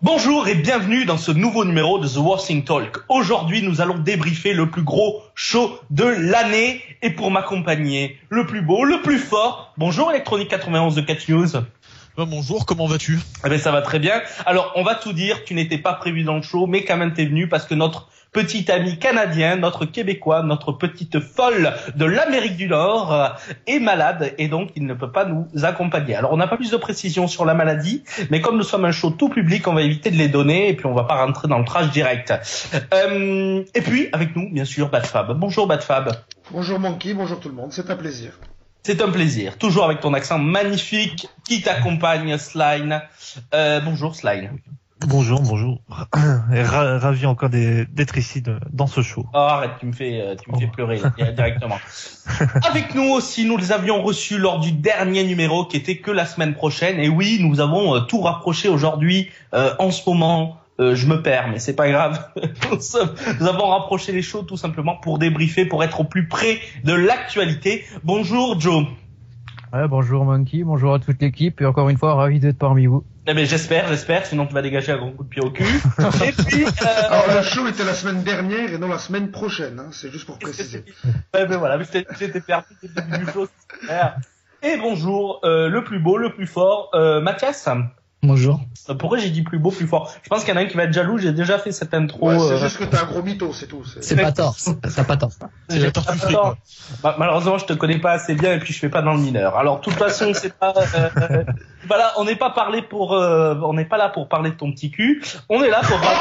Bonjour et bienvenue dans ce nouveau numéro de The Wrestling Talk. Aujourd'hui, nous allons débriefer le plus gros show de l'année et pour m'accompagner, le plus beau, le plus fort. Bonjour Electronic 91 de Catch News. Bonjour, comment vas-tu ? Eh ben ça va très bien. Alors, on va tout dire, tu n'étais pas prévu dans le show, mais quand même t'es venu parce que notre petit ami canadien, notre Québécois, notre petite folle de l'Amérique du Nord est malade et donc il ne peut pas nous accompagner. Alors on n'a pas plus de précisions sur la maladie, mais comme nous sommes un show tout public, on va éviter de les donner et puis on va pas rentrer dans le trash direct. Et puis avec nous, bien sûr, Badfab. Bonjour Badfab. Bonjour Monkey, bonjour tout le monde, c'est un plaisir. C'est un plaisir, toujours avec ton accent magnifique qui t'accompagne, Sline. Bonjour Sline. Bonjour. Ravi encore d'être ici dans ce show. Oh, arrête, tu me fais pleurer là, directement. Avec nous aussi, nous les avions reçus lors du dernier numéro qui était que la semaine prochaine. Et oui, nous avons tout rapproché aujourd'hui. En ce moment, je me perds, mais c'est pas grave. Nous avons rapproché les shows tout simplement pour débriefer, pour être au plus près de l'actualité. Bonjour Joe. Ouais, bonjour Monkey, bonjour à toute l'équipe et encore une fois ravi d'être parmi vous. Eh ben j'espère, sinon tu vas dégager un gros coup de pied au cul. Et puis alors le show était la semaine dernière et non la semaine prochaine, hein, c'est juste pour préciser. Ouais, ben voilà, j'étais perdu dès le début du show. Et bonjour, le plus beau, le plus fort, Mathias. Bonjour. Pourquoi j'ai dit plus beau, plus fort ? Je pense qu'il y en a un qui va être jaloux, j'ai déjà fait cette intro. Ouais, c'est juste que t'as un gros mytho, c'est tout. C'est pas tort, t'as pas tort. C'est la tortue. Bah, malheureusement, je te connais pas assez bien et puis je fais pas dans le mineur. Alors, de toute façon, c'est pas, voilà, on n'est pas là pour parler de ton petit cul. On est là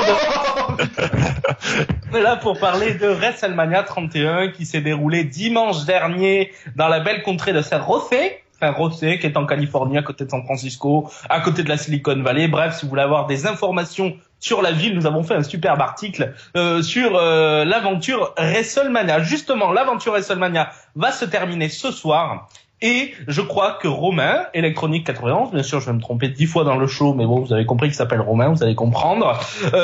pour parler de WrestleMania 31 qui s'est déroulé dimanche dernier dans la belle contrée de San José. José, qui est en Californie, à côté de San Francisco, à côté de la Silicon Valley. Bref, si vous voulez avoir des informations sur la ville, nous avons fait un superbe article sur l'aventure WrestleMania. Justement, l'aventure WrestleMania va se terminer ce soir. Et je crois que Romain, Electronic 91, bien sûr, je vais me tromper 10 fois dans le show, mais bon, vous avez compris qu'il s'appelle Romain, vous allez comprendre.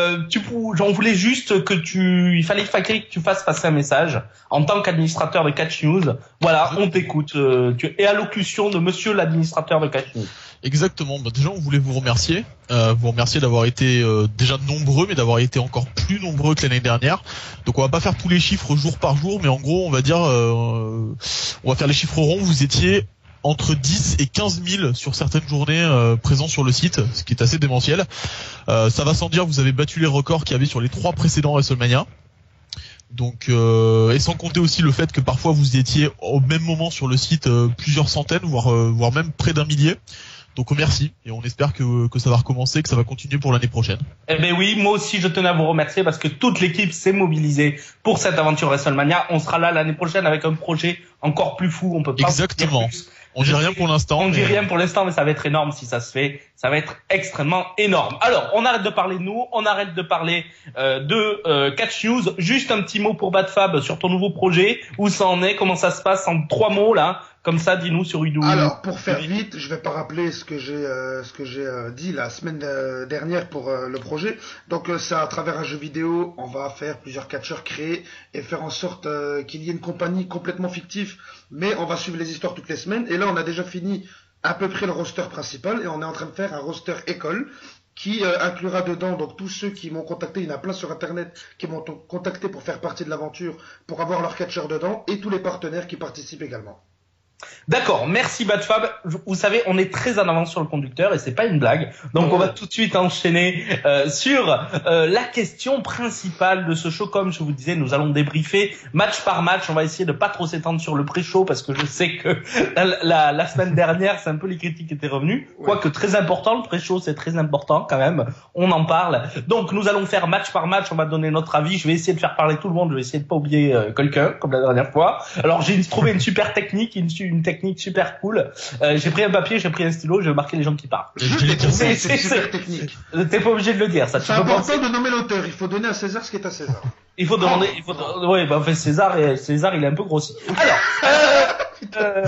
J'en voulais juste il fallait que tu fasses passer un message en tant qu'administrateur de Catch News. Voilà, on t'écoute. Tu es allocution de monsieur l'administrateur de Catch News. Exactement. Bah, déjà, on voulait vous remercier d'avoir été déjà nombreux, mais d'avoir été encore plus nombreux que l'année dernière. Donc, on va pas faire tous les chiffres jour par jour, mais en gros, on va dire, on va faire les chiffres ronds. Vous étiez entre 10 et 15 000 sur certaines journées présents sur le site, ce qui est assez démentiel. Ça va sans dire, vous avez battu les records qu'il y avait sur les 3 précédents WrestleMania. Donc et sans compter aussi le fait que parfois vous étiez au même moment sur le site plusieurs centaines, voire même près d'un millier. Donc merci et on espère que ça va recommencer, que ça va continuer pour l'année prochaine. Eh ben oui, moi aussi je tenais à vous remercier parce que toute l'équipe s'est mobilisée pour cette aventure WrestleMania. On sera là l'année prochaine avec un projet encore plus fou. On peut pas. Exactement. On dit rien pour l'instant. On dit rien pour l'instant, mais ça va être énorme si ça se fait. Ça va être extrêmement énorme. Alors, on arrête de parler de nous, on arrête de parler de Catch News. Juste un petit mot pour Badfab sur ton nouveau projet. Où ça en est ? Comment ça se passe en 3 mots là ? Comme ça, dis-nous sur Udou. Alors, pour faire vite, je vais pas rappeler ce que j'ai dit la semaine dernière pour le projet. Donc, c'est à travers un jeu vidéo, on va faire plusieurs catcheurs créés et faire en sorte qu'il y ait une compagnie complètement fictive, mais on va suivre les histoires toutes les semaines. Et là, on a déjà fini à peu près le roster principal et on est en train de faire un roster école qui inclura dedans donc tous ceux qui m'ont contacté, il y en a plein sur internet qui m'ont contacté pour faire partie de l'aventure, pour avoir leur catcheur dedans et tous les partenaires qui participent également. D'accord, merci Badfab. Vous savez, on est très en avance sur le conducteur et c'est pas une blague. Donc on va tout de suite enchaîner sur la question principale de ce show. Comme je vous disais, nous allons débriefer match par match. On va essayer de pas trop s'étendre sur le pré-show parce que je sais que la semaine dernière, c'est un peu les critiques qui étaient revenues. Ouais. Quoique très important, le pré-show c'est très important quand même. On en parle. Donc nous allons faire match par match. On va donner notre avis. Je vais essayer de faire parler tout le monde. Je vais essayer de pas oublier quelqu'un comme la dernière fois. Alors j'ai trouvé une super technique, une technique super cool. J'ai pris un papier, j'ai pris un stylo, je vais marquer les gens qui parlent. C'est super technique. T'es pas obligé de le dire, ça. C'est important de nommer l'auteur. Il faut donner à César ce qui est à César. Il faut demander, ouais, bah, en fait, César, il est un peu grossi.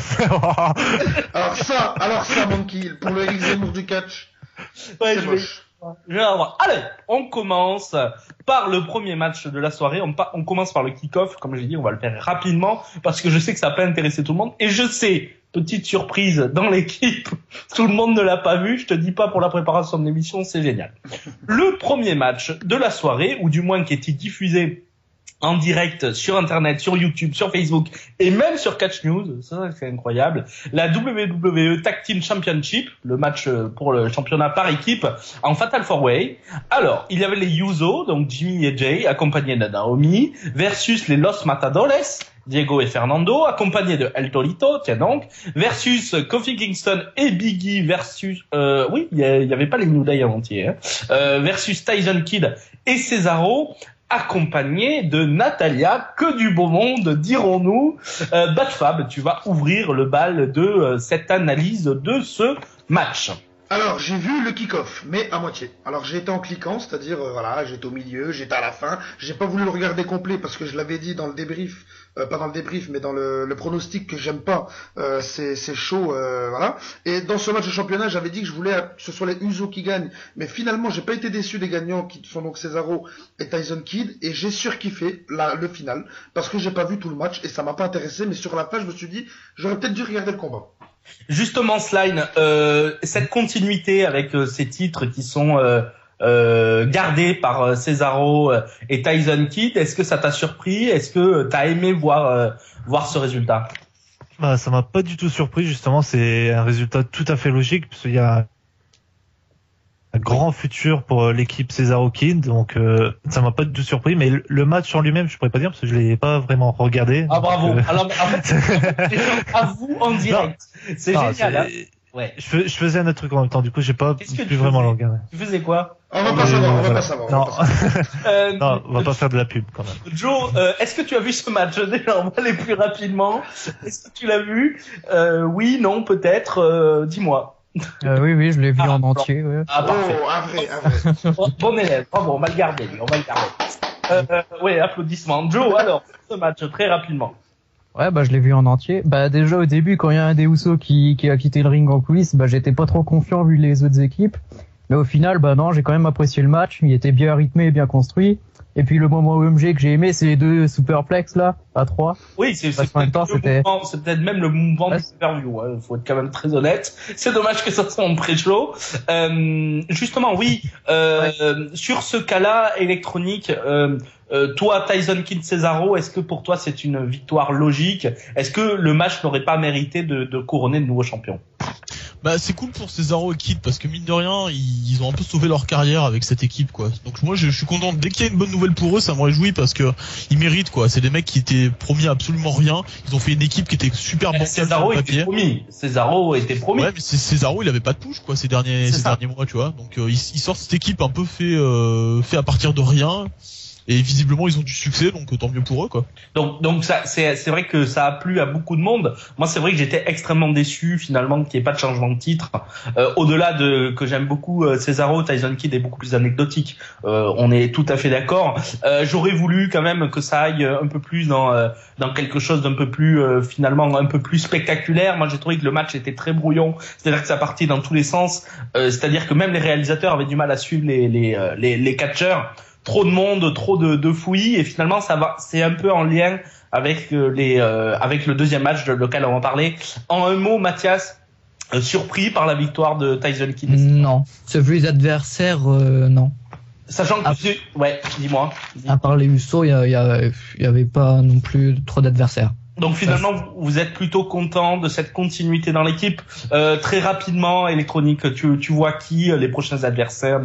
Alors ça, Monkey, pour le Eric Zemmour du catch, ouais, c'est moche. Allez, on commence par le premier match de la soirée. On commence par le kick-off. Comme j'ai dit, on va le faire rapidement parce que je sais que ça va pas intéresser tout le monde. Et je sais, petite surprise dans l'équipe, tout le monde ne l'a pas vu. Je te dis pas pour la préparation de l'émission, c'est génial. Le premier match de la soirée, ou du moins qui était diffusé en direct sur Internet, sur YouTube, sur Facebook et même sur Catch News, ça c'est incroyable. La WWE Tag Team Championship, le match pour le championnat par équipe en Fatal 4-Way. Alors, il y avait les Usos, donc Jimmy et Jay, accompagnés de Naomi, versus les Los Matadores, Diego et Fernando, accompagnés de El Torito, tiens donc, versus Kofi Kingston et Big E versus, oui, il y avait pas les New Day en entier, versus Tyson Kidd et Cesaro, accompagné de Natalia, que du beau monde, dirons-nous. Batfab, tu vas ouvrir le bal de cette analyse de ce match. Alors, j'ai vu le kick-off, mais à moitié. Alors, j'ai été en cliquant, c'est-à-dire, voilà, j'étais au milieu, j'étais à la fin. J'ai pas voulu le regarder complet parce que je l'avais dit dans le débrief, pas dans le débrief, mais dans le pronostic que j'aime pas, c'est chaud, voilà. Et dans ce match de championnat, j'avais dit que je voulais que ce soit les Usos qui gagnent. Mais finalement, j'ai pas été déçu des gagnants qui sont donc Cesaro et Tyson Kidd. Et j'ai surkiffé le final parce que j'ai pas vu tout le match et ça m'a pas intéressé. Mais sur la fin, je me suis dit, j'aurais peut-être dû regarder le combat. Justement, Sline, cette continuité avec ces titres qui sont gardés par Cesaro et Tyson Kidd, est-ce que ça t'a surpris? Est-ce que t'as aimé voir ce résultat? Bah, ça m'a pas du tout surpris, justement, c'est un résultat tout à fait logique, parce qu'il y a un grand futur pour l'équipe Cesaro Kidd, donc ça m'a pas du tout surpris, mais le match en lui-même, je pourrais pas dire, parce que je l'ai pas vraiment regardé. Ah, bravo. Alors, en fait, à vous en direct. C'est génial, hein. Ouais. Je faisais un autre truc en même temps, du coup j'ai pas pu vraiment le regarder. Tu faisais quoi? On va pas savoir. Non, non, on va pas faire de la pub quand même. Joe, est-ce que tu as vu ce match? Déjà, on va aller plus rapidement. Est-ce que tu l'as vu? Oui, non, peut-être. Dis-moi. Oui, je l'ai vu en entier. Ouais. Ah, parfait. Oh, un vrai. Bon élève, bravo, on va le garder, on va le garder. Ouais, applaudissements. Joe, alors, ce match, très rapidement. Ouais, bah je l'ai vu en entier. Bah déjà au début, quand il y a un des Usos qui a quitté le ring en coulisses, bah j'étais pas trop confiant vu les autres équipes. Mais au final, bah non, j'ai quand même apprécié le match. Il était bien rythmé et bien construit. Et puis le moment OMG que j'ai aimé, c'est les deux superplex là, à 3. Oui, c'est peut-être même le mouvement du super-view, hein. Faut être quand même très honnête. C'est dommage que ça soit en pré-show. Justement, oui, sur ce cas-là, électronique, toi, Tyson Kidd Cesaro, est-ce que pour toi c'est une victoire logique? Est-ce que le match n'aurait pas mérité de couronner de nouveau champion? Bah c'est cool pour Cesaro et Kidd parce que mine de rien ils ont un peu sauvé leur carrière avec cette équipe quoi. Donc moi je suis content, dès qu'il y a une bonne nouvelle pour eux ça me réjouit parce que ils méritent quoi. C'est des mecs qui étaient promis à absolument rien, ils ont fait une équipe qui était super bancale sur le papier. Cesaro était promis. Ouais mais Cesaro il avait pas de push quoi ces derniers mois tu vois. Donc ils sortent cette équipe un peu fait à partir de rien. Et visiblement ils ont du succès donc tant mieux pour eux quoi. Donc ça c'est vrai que ça a plu à beaucoup de monde. Moi c'est vrai que j'étais extrêmement déçu finalement qu'il n'y ait pas de changement de titre. Au-delà de que j'aime beaucoup Cesaro, Tyson Kidd est beaucoup plus anecdotique. On est tout à fait d'accord. J'aurais voulu quand même que ça aille un peu plus dans quelque chose d'un peu plus finalement un peu plus spectaculaire. Moi j'ai trouvé que le match était très brouillon, c'est-à-dire que ça partit dans tous les sens. C'est-à-dire que même les réalisateurs avaient du mal à suivre les catcheurs. Trop de monde, trop de fouillis et finalement c'est un peu en lien avec avec le deuxième match lequel on va parler. En un mot, Mathias, surpris par la victoire de Tyson Kidd? Non, vu les adversaires, non. Sachant que ouais, dis-moi. À part les Usos, il y avait pas non plus trop d'adversaires. Donc finalement, vous êtes plutôt content de cette continuité dans l'équipe. Très rapidement, électronique, tu vois qui les prochains adversaires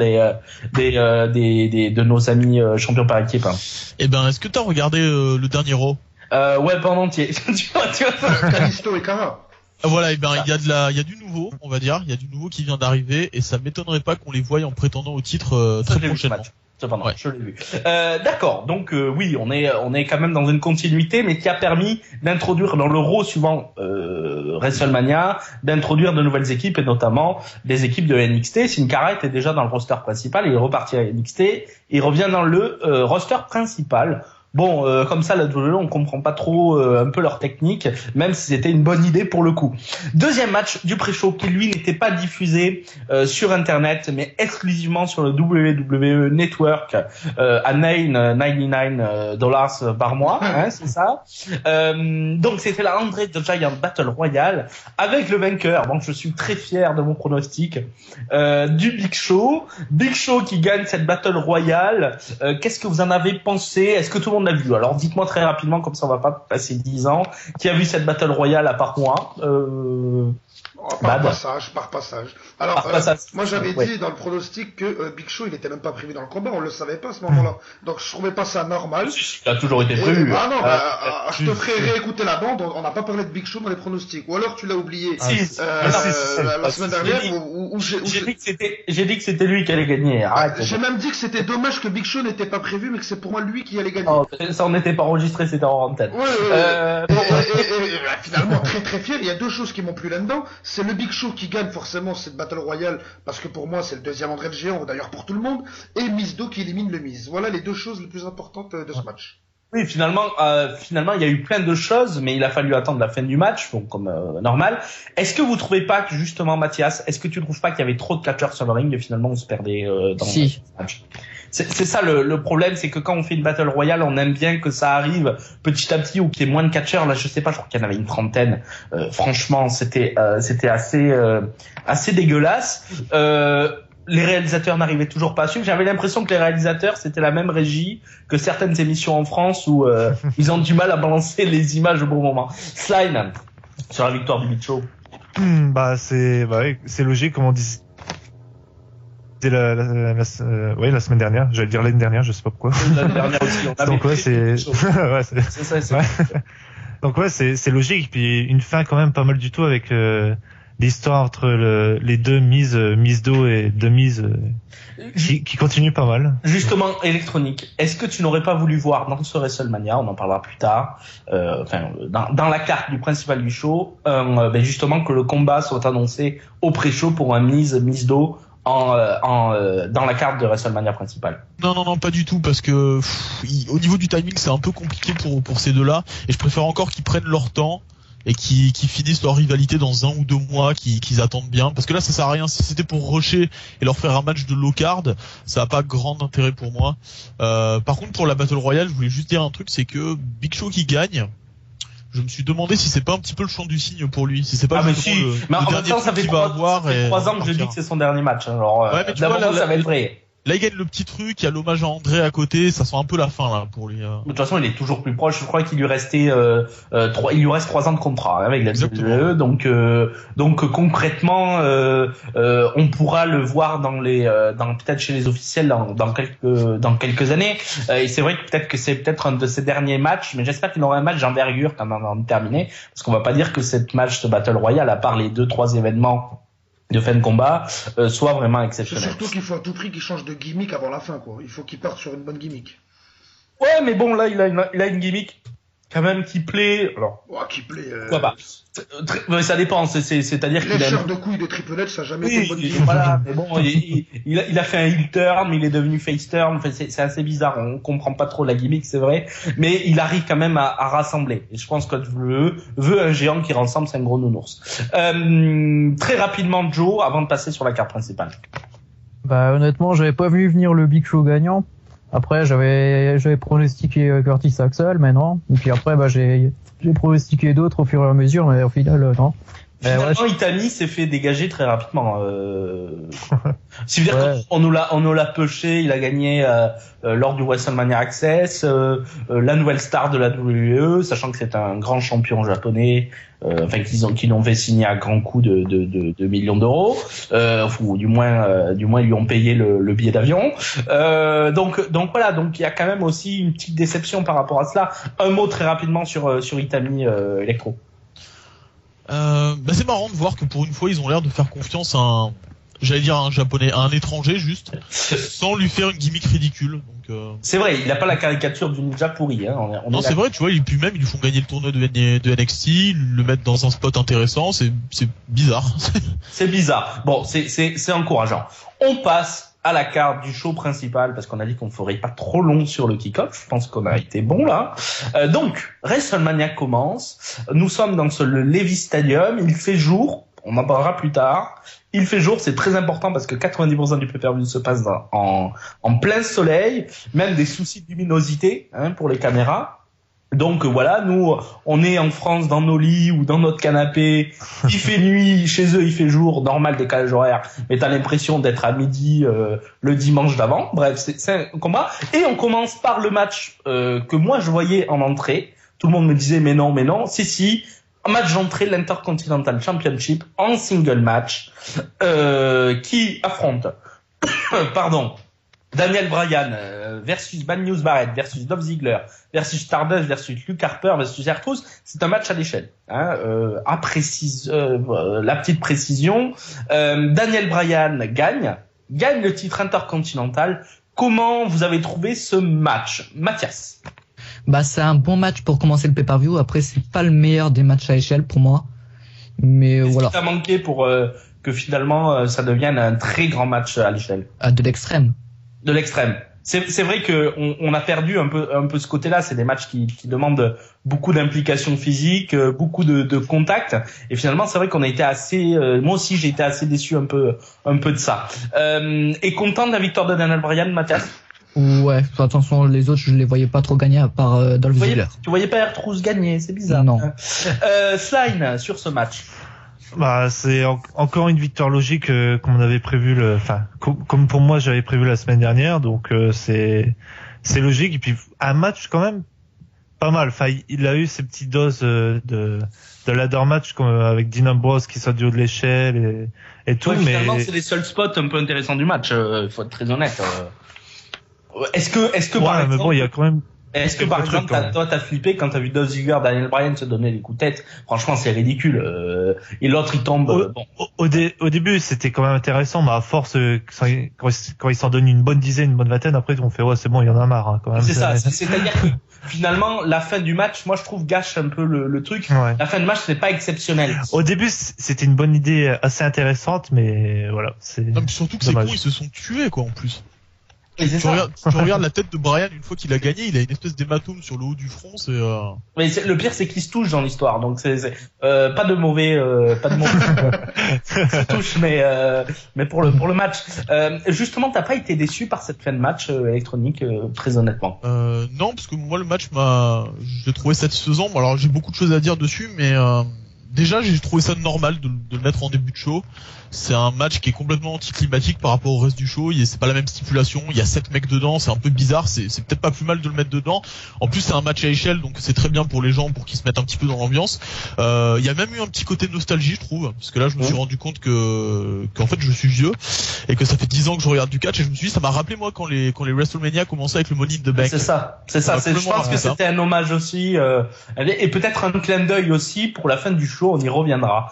de nos amis champions par équipe? Eh ben, est-ce que t'as regardé le dernier Raw? Ouais, pas en entier. tu vois. Kalisto et Kara. Voilà, et ben il y a du nouveau, on va dire, il y a du nouveau qui vient d'arriver et ça m'étonnerait pas qu'on les voie en prétendant au titre très prochainement. Cependant, je l'ai vu. D'accord. Donc oui, on est quand même dans une continuité, mais qui a permis d'introduire dans le Raw suivant WrestleMania, d'introduire de nouvelles équipes et notamment des équipes de NXT. Sin Cara était déjà dans le roster principal, il est reparti à NXT, il revient dans le roster principal. bon, comme ça, la WWE, on comprend pas trop un peu leur technique, même si c'était une bonne idée pour le coup. Deuxième match du pré-show qui lui n'était pas diffusé sur Internet, mais exclusivement sur le WWE Network à $99 par mois, hein, c'est ça. Donc c'était la Andre the Giant Battle Royale avec le vainqueur. Donc je suis très fier de mon pronostic du Big Show. Big Show qui gagne cette Battle Royale. Qu'est-ce que vous en avez pensé? Est-ce que tout le monde l'a vu? Alors dites-moi très rapidement, comme ça on va pas passer 10 ans. Qui a vu cette Battle Royale à part moi? Par passage. Alors, moi j'avais ouais. dit dans le pronostic que Big Show il était même pas prévu dans le combat, on le savait pas à ce moment-là. Donc je trouvais pas ça normal. Il a toujours été prévu. Ah non, je te ferai réécouter la bande, on n'a pas parlé de Big Show dans les pronostics. Ou alors tu l'as oublié la semaine dernière où j'ai dit que c'était lui qui allait gagner. J'ai même dit que c'était dommage que Big Show n'était pas prévu, mais que c'est pour moi lui qui allait gagner. Oh, ça on n'était pas enregistré, c'était en antenne. Et finalement très très fier, il y a deux choses qui m'ont plu là-dedans. C'est le Big Show qui gagne forcément cette Battle Royale, parce que pour moi c'est le deuxième André le Géant, d'ailleurs pour tout le monde, et Mizdo qui élimine le Miz. Voilà les deux choses les plus importantes de ce match. Oui, finalement, il y a eu plein de choses, mais il a fallu attendre la fin du match, donc comme normal. Est-ce que vous trouvez pas que justement, Mathias, est-ce que tu trouves pas qu'il y avait trop de catcheurs sur le ring et finalement on se perdait dans le match? C'est ça le problème, c'est que quand on fait une Battle Royale, on aime bien que ça arrive petit à petit ou qu'il y ait moins de catcheurs. Là, je sais pas, je crois qu'il y en avait une trentaine. Franchement, c'était assez dégueulasse. Les réalisateurs n'arrivaient toujours pas à suivre. J'avais l'impression que les réalisateurs, c'était la même régie que certaines émissions en France où ils ont du mal à balancer les images au bon moment. Slime, sur la victoire du Big Show. C'est logique, comme on dit. C'était la semaine dernière. J'allais dire l'année dernière, je sais pas pourquoi. L'année dernière aussi. Donc c'est Donc c'est logique. Puis une fin quand même pas mal du tout avec l'histoire entre les deux Mizdo et The Miz qui continue pas mal. Justement, électronique. Est-ce que tu n'aurais pas voulu voir dans ce WrestleMania, on en parlera plus tard, dans la carte du principal du show, justement que le combat soit annoncé au pré-show pour un Mizdo dans la carte de WrestleMania principale? Non, pas du tout, parce que au niveau du timing, c'est un peu compliqué pour ces deux-là, et je préfère encore qu'ils prennent leur temps et qui finissent leur rivalité dans 1 ou 2 mois, qu'ils attendent bien, parce que là ça sert à rien. Si c'était pour rusher et leur faire un match de low card, ça a pas grand intérêt pour moi. Par contre, pour la Battle Royale, je voulais juste dire un truc, c'est que Big Show qui gagne, je me suis demandé si c'est pas un petit peu le chant du cygne pour lui, si c'est pas mais en même temps, ça fait 3 ans que je dis que c'est son dernier match. Alors, ouais, mais tu vois, ça va être vrai. Là, il gagne le petit truc, il y a l'hommage à André à côté, ça sent un peu la fin, là, pour lui. De toute façon, il est toujours plus proche. Je crois qu'il lui restait, il lui reste 3 ans de contrat, avec la WWE. Donc concrètement, on pourra le voir peut-être chez les officiels dans quelques années. Et c'est vrai que peut-être que c'est peut-être un de ses derniers matchs, mais j'espère qu'il aura un match d'envergure quand même terminé, parce qu'on va pas dire que cette match de Battle Royale, à part les 2-3 événements de fin de combat, soit vraiment exceptionnel. C'est surtout qu'il faut à tout prix qu'il change de gimmick avant la fin, quoi. Il faut qu'il parte sur une bonne gimmick. Ouais, mais bon, là, il a une gimmick quand même qui plaît. Alors, qui plaît. Quoi pas. Ça dépend. C'est-à-dire qu'il a lécheur de couilles de Triple H, ça n'a jamais été une bonne gimmick. Voilà, mais bon, il a fait un heel turn, mais il est devenu face turn. Enfin, c'est assez bizarre. On comprend pas trop la gimmick, c'est vrai. Mais il arrive quand même à rassembler. Et je pense que veut un géant qui rassemble, c'est un gros nounours. Très rapidement, Joe, avant de passer sur la carte principale. Honnêtement, j'avais pas vu venir le Big Show gagnant. Après, j'avais pronostiqué Curtis Axel, mais non. Et puis après, j'ai pronostiqué d'autres au fur et à mesure, mais au final, non. Finalement, Itami s'est fait dégager très rapidement. C'est-à-dire qu'on nous l'a pêché, il a gagné lors du WrestleMania Access, la nouvelle star de la WWE, sachant que c'est un grand champion japonais, qu'ils l'ont fait signer à grands coups de millions d'euros, ou du moins ils lui ont payé le billet d'avion. Donc voilà, donc il y a quand même aussi une petite déception par rapport à cela. Un mot très rapidement sur Itami Electro. C'est marrant de voir que pour une fois ils ont l'air de faire confiance à un japonais, à un étranger juste, sans lui faire une gimmick ridicule. Donc, c'est vrai, il n'a pas la caricature du ninja pourri. Hein. Non, c'est vrai, tu vois, puis même ils lui font gagner le tournoi de NXT, le mettre dans un spot intéressant, c'est bizarre. C'est bizarre. Bon, c'est encourageant. On passe à la carte du show principal, parce qu'on a dit qu'on ferait pas trop long sur le kick-off. Je pense qu'on a été bon là. Donc, WrestleMania commence. Nous sommes dans le Levi's Stadium. Il fait jour. On en parlera plus tard. Il fait jour, c'est très important parce que 90% du pay-per-view se passe en plein soleil. Même des soucis de luminosité pour les caméras. Donc voilà, nous on est en France dans nos lits ou dans notre canapé, il fait nuit, chez eux il fait jour, normal décalage horaire, mais t'as l'impression d'être à midi le dimanche d'avant. Bref, c'est un combat. Et on commence par le match que moi je voyais en entrée. Tout le monde me disait mais non, si, match d'entrée, l'Intercontinental Championship en single match qui affronte Daniel Bryan versus Bad News Barrett versus Dolph Ziggler versus Stardust versus Luke Harper versus R-Truth. C'est un match à l'échelle. La petite précision. Daniel Bryan gagne le titre intercontinental. Comment vous avez trouvé ce match, Mathias? C'est un bon match pour commencer le pay-per-view. Après, c'est pas le meilleur des matchs à échelle pour moi. Mais voilà. Qu'est-ce qui t'a manqué pour que finalement ça devienne un très grand match à l'échelle? De l'extrême. De l'extrême. C'est vrai que on a perdu un peu ce côté-là. C'est des matchs qui demandent beaucoup d'implication physique, beaucoup de contact. Et finalement, c'est vrai qu'on a été assez. Moi aussi, j'ai été assez déçu un peu de ça. Et content de la victoire de Daniel Bryan, Mathias? Ouais. Attention, les autres, je les voyais pas trop gagner à part Dolph Ziggler. Tu voyais pas R-Truth gagner, c'est bizarre. Non. Slime sur ce match. C'est encore une victoire logique comme on avait prévu comme pour moi j'avais prévu la semaine dernière, donc c'est logique. Et puis un match quand même pas mal. Il a eu ses petites doses de ladder match comme avec Dean Ambrose qui saute du haut de l'échelle et tout. Ouais, mais finalement c'est les seuls spots un peu intéressants du match. Faut être très honnête. Est-ce que par exemple, mais bon, il y a quand même. Est-ce que par exemple, t'as flippé quand t'as vu Dolph Ziggler, Daniel Bryan se donner des coups de tête? Franchement, c'est ridicule. Et l'autre, il tombe. Au début, c'était quand même intéressant, mais à force, quand il s'en donne une bonne dizaine, une bonne vingtaine, après, on fait c'est bon, il y en a marre quand même. C'est ça. C'est-à-dire que finalement, la fin du match, moi, je trouve gâche un peu le truc. Ouais. La fin du match, c'est pas exceptionnel. Au début, c'était une bonne idée assez intéressante, mais voilà. Non, mais surtout que dommage. ces cons, ils se sont tués quoi en plus. Et tu regardes la tête de Bryan une fois qu'il a gagné, il a une espèce d'hématome sur le haut du front. Mais le pire, c'est qu'il se touche dans l'histoire, donc c'est pas de mauvais, se touche, mais pour le match. Justement, t'as pas été déçu par cette fin de match électronique, très honnêtement? Non, parce que moi le match je l'ai trouvé satisfaisant. Bon, alors j'ai beaucoup de choses à dire dessus, mais déjà j'ai trouvé ça normal de le mettre en début de show. C'est un match qui est complètement anticlimatique par rapport au reste du show. C'est pas la même stipulation. Il y a 7 mecs dedans. C'est un peu bizarre. C'est peut-être pas plus mal de le mettre dedans. En plus, c'est un match à échelle, donc c'est très bien pour les gens pour qu'ils se mettent un petit peu dans l'ambiance. Il y a même eu un petit côté de nostalgie, je trouve, parce que là, je me suis rendu compte qu'en fait, je suis vieux et que ça fait 10 ans que je regarde du catch et je me suis dit, ça m'a rappelé moi quand les WrestleMania commençaient avec le Money in the Bank. C'est ça. Je pense que c'était un hommage aussi, et peut-être un clin d'œil aussi pour la fin du show. On y reviendra.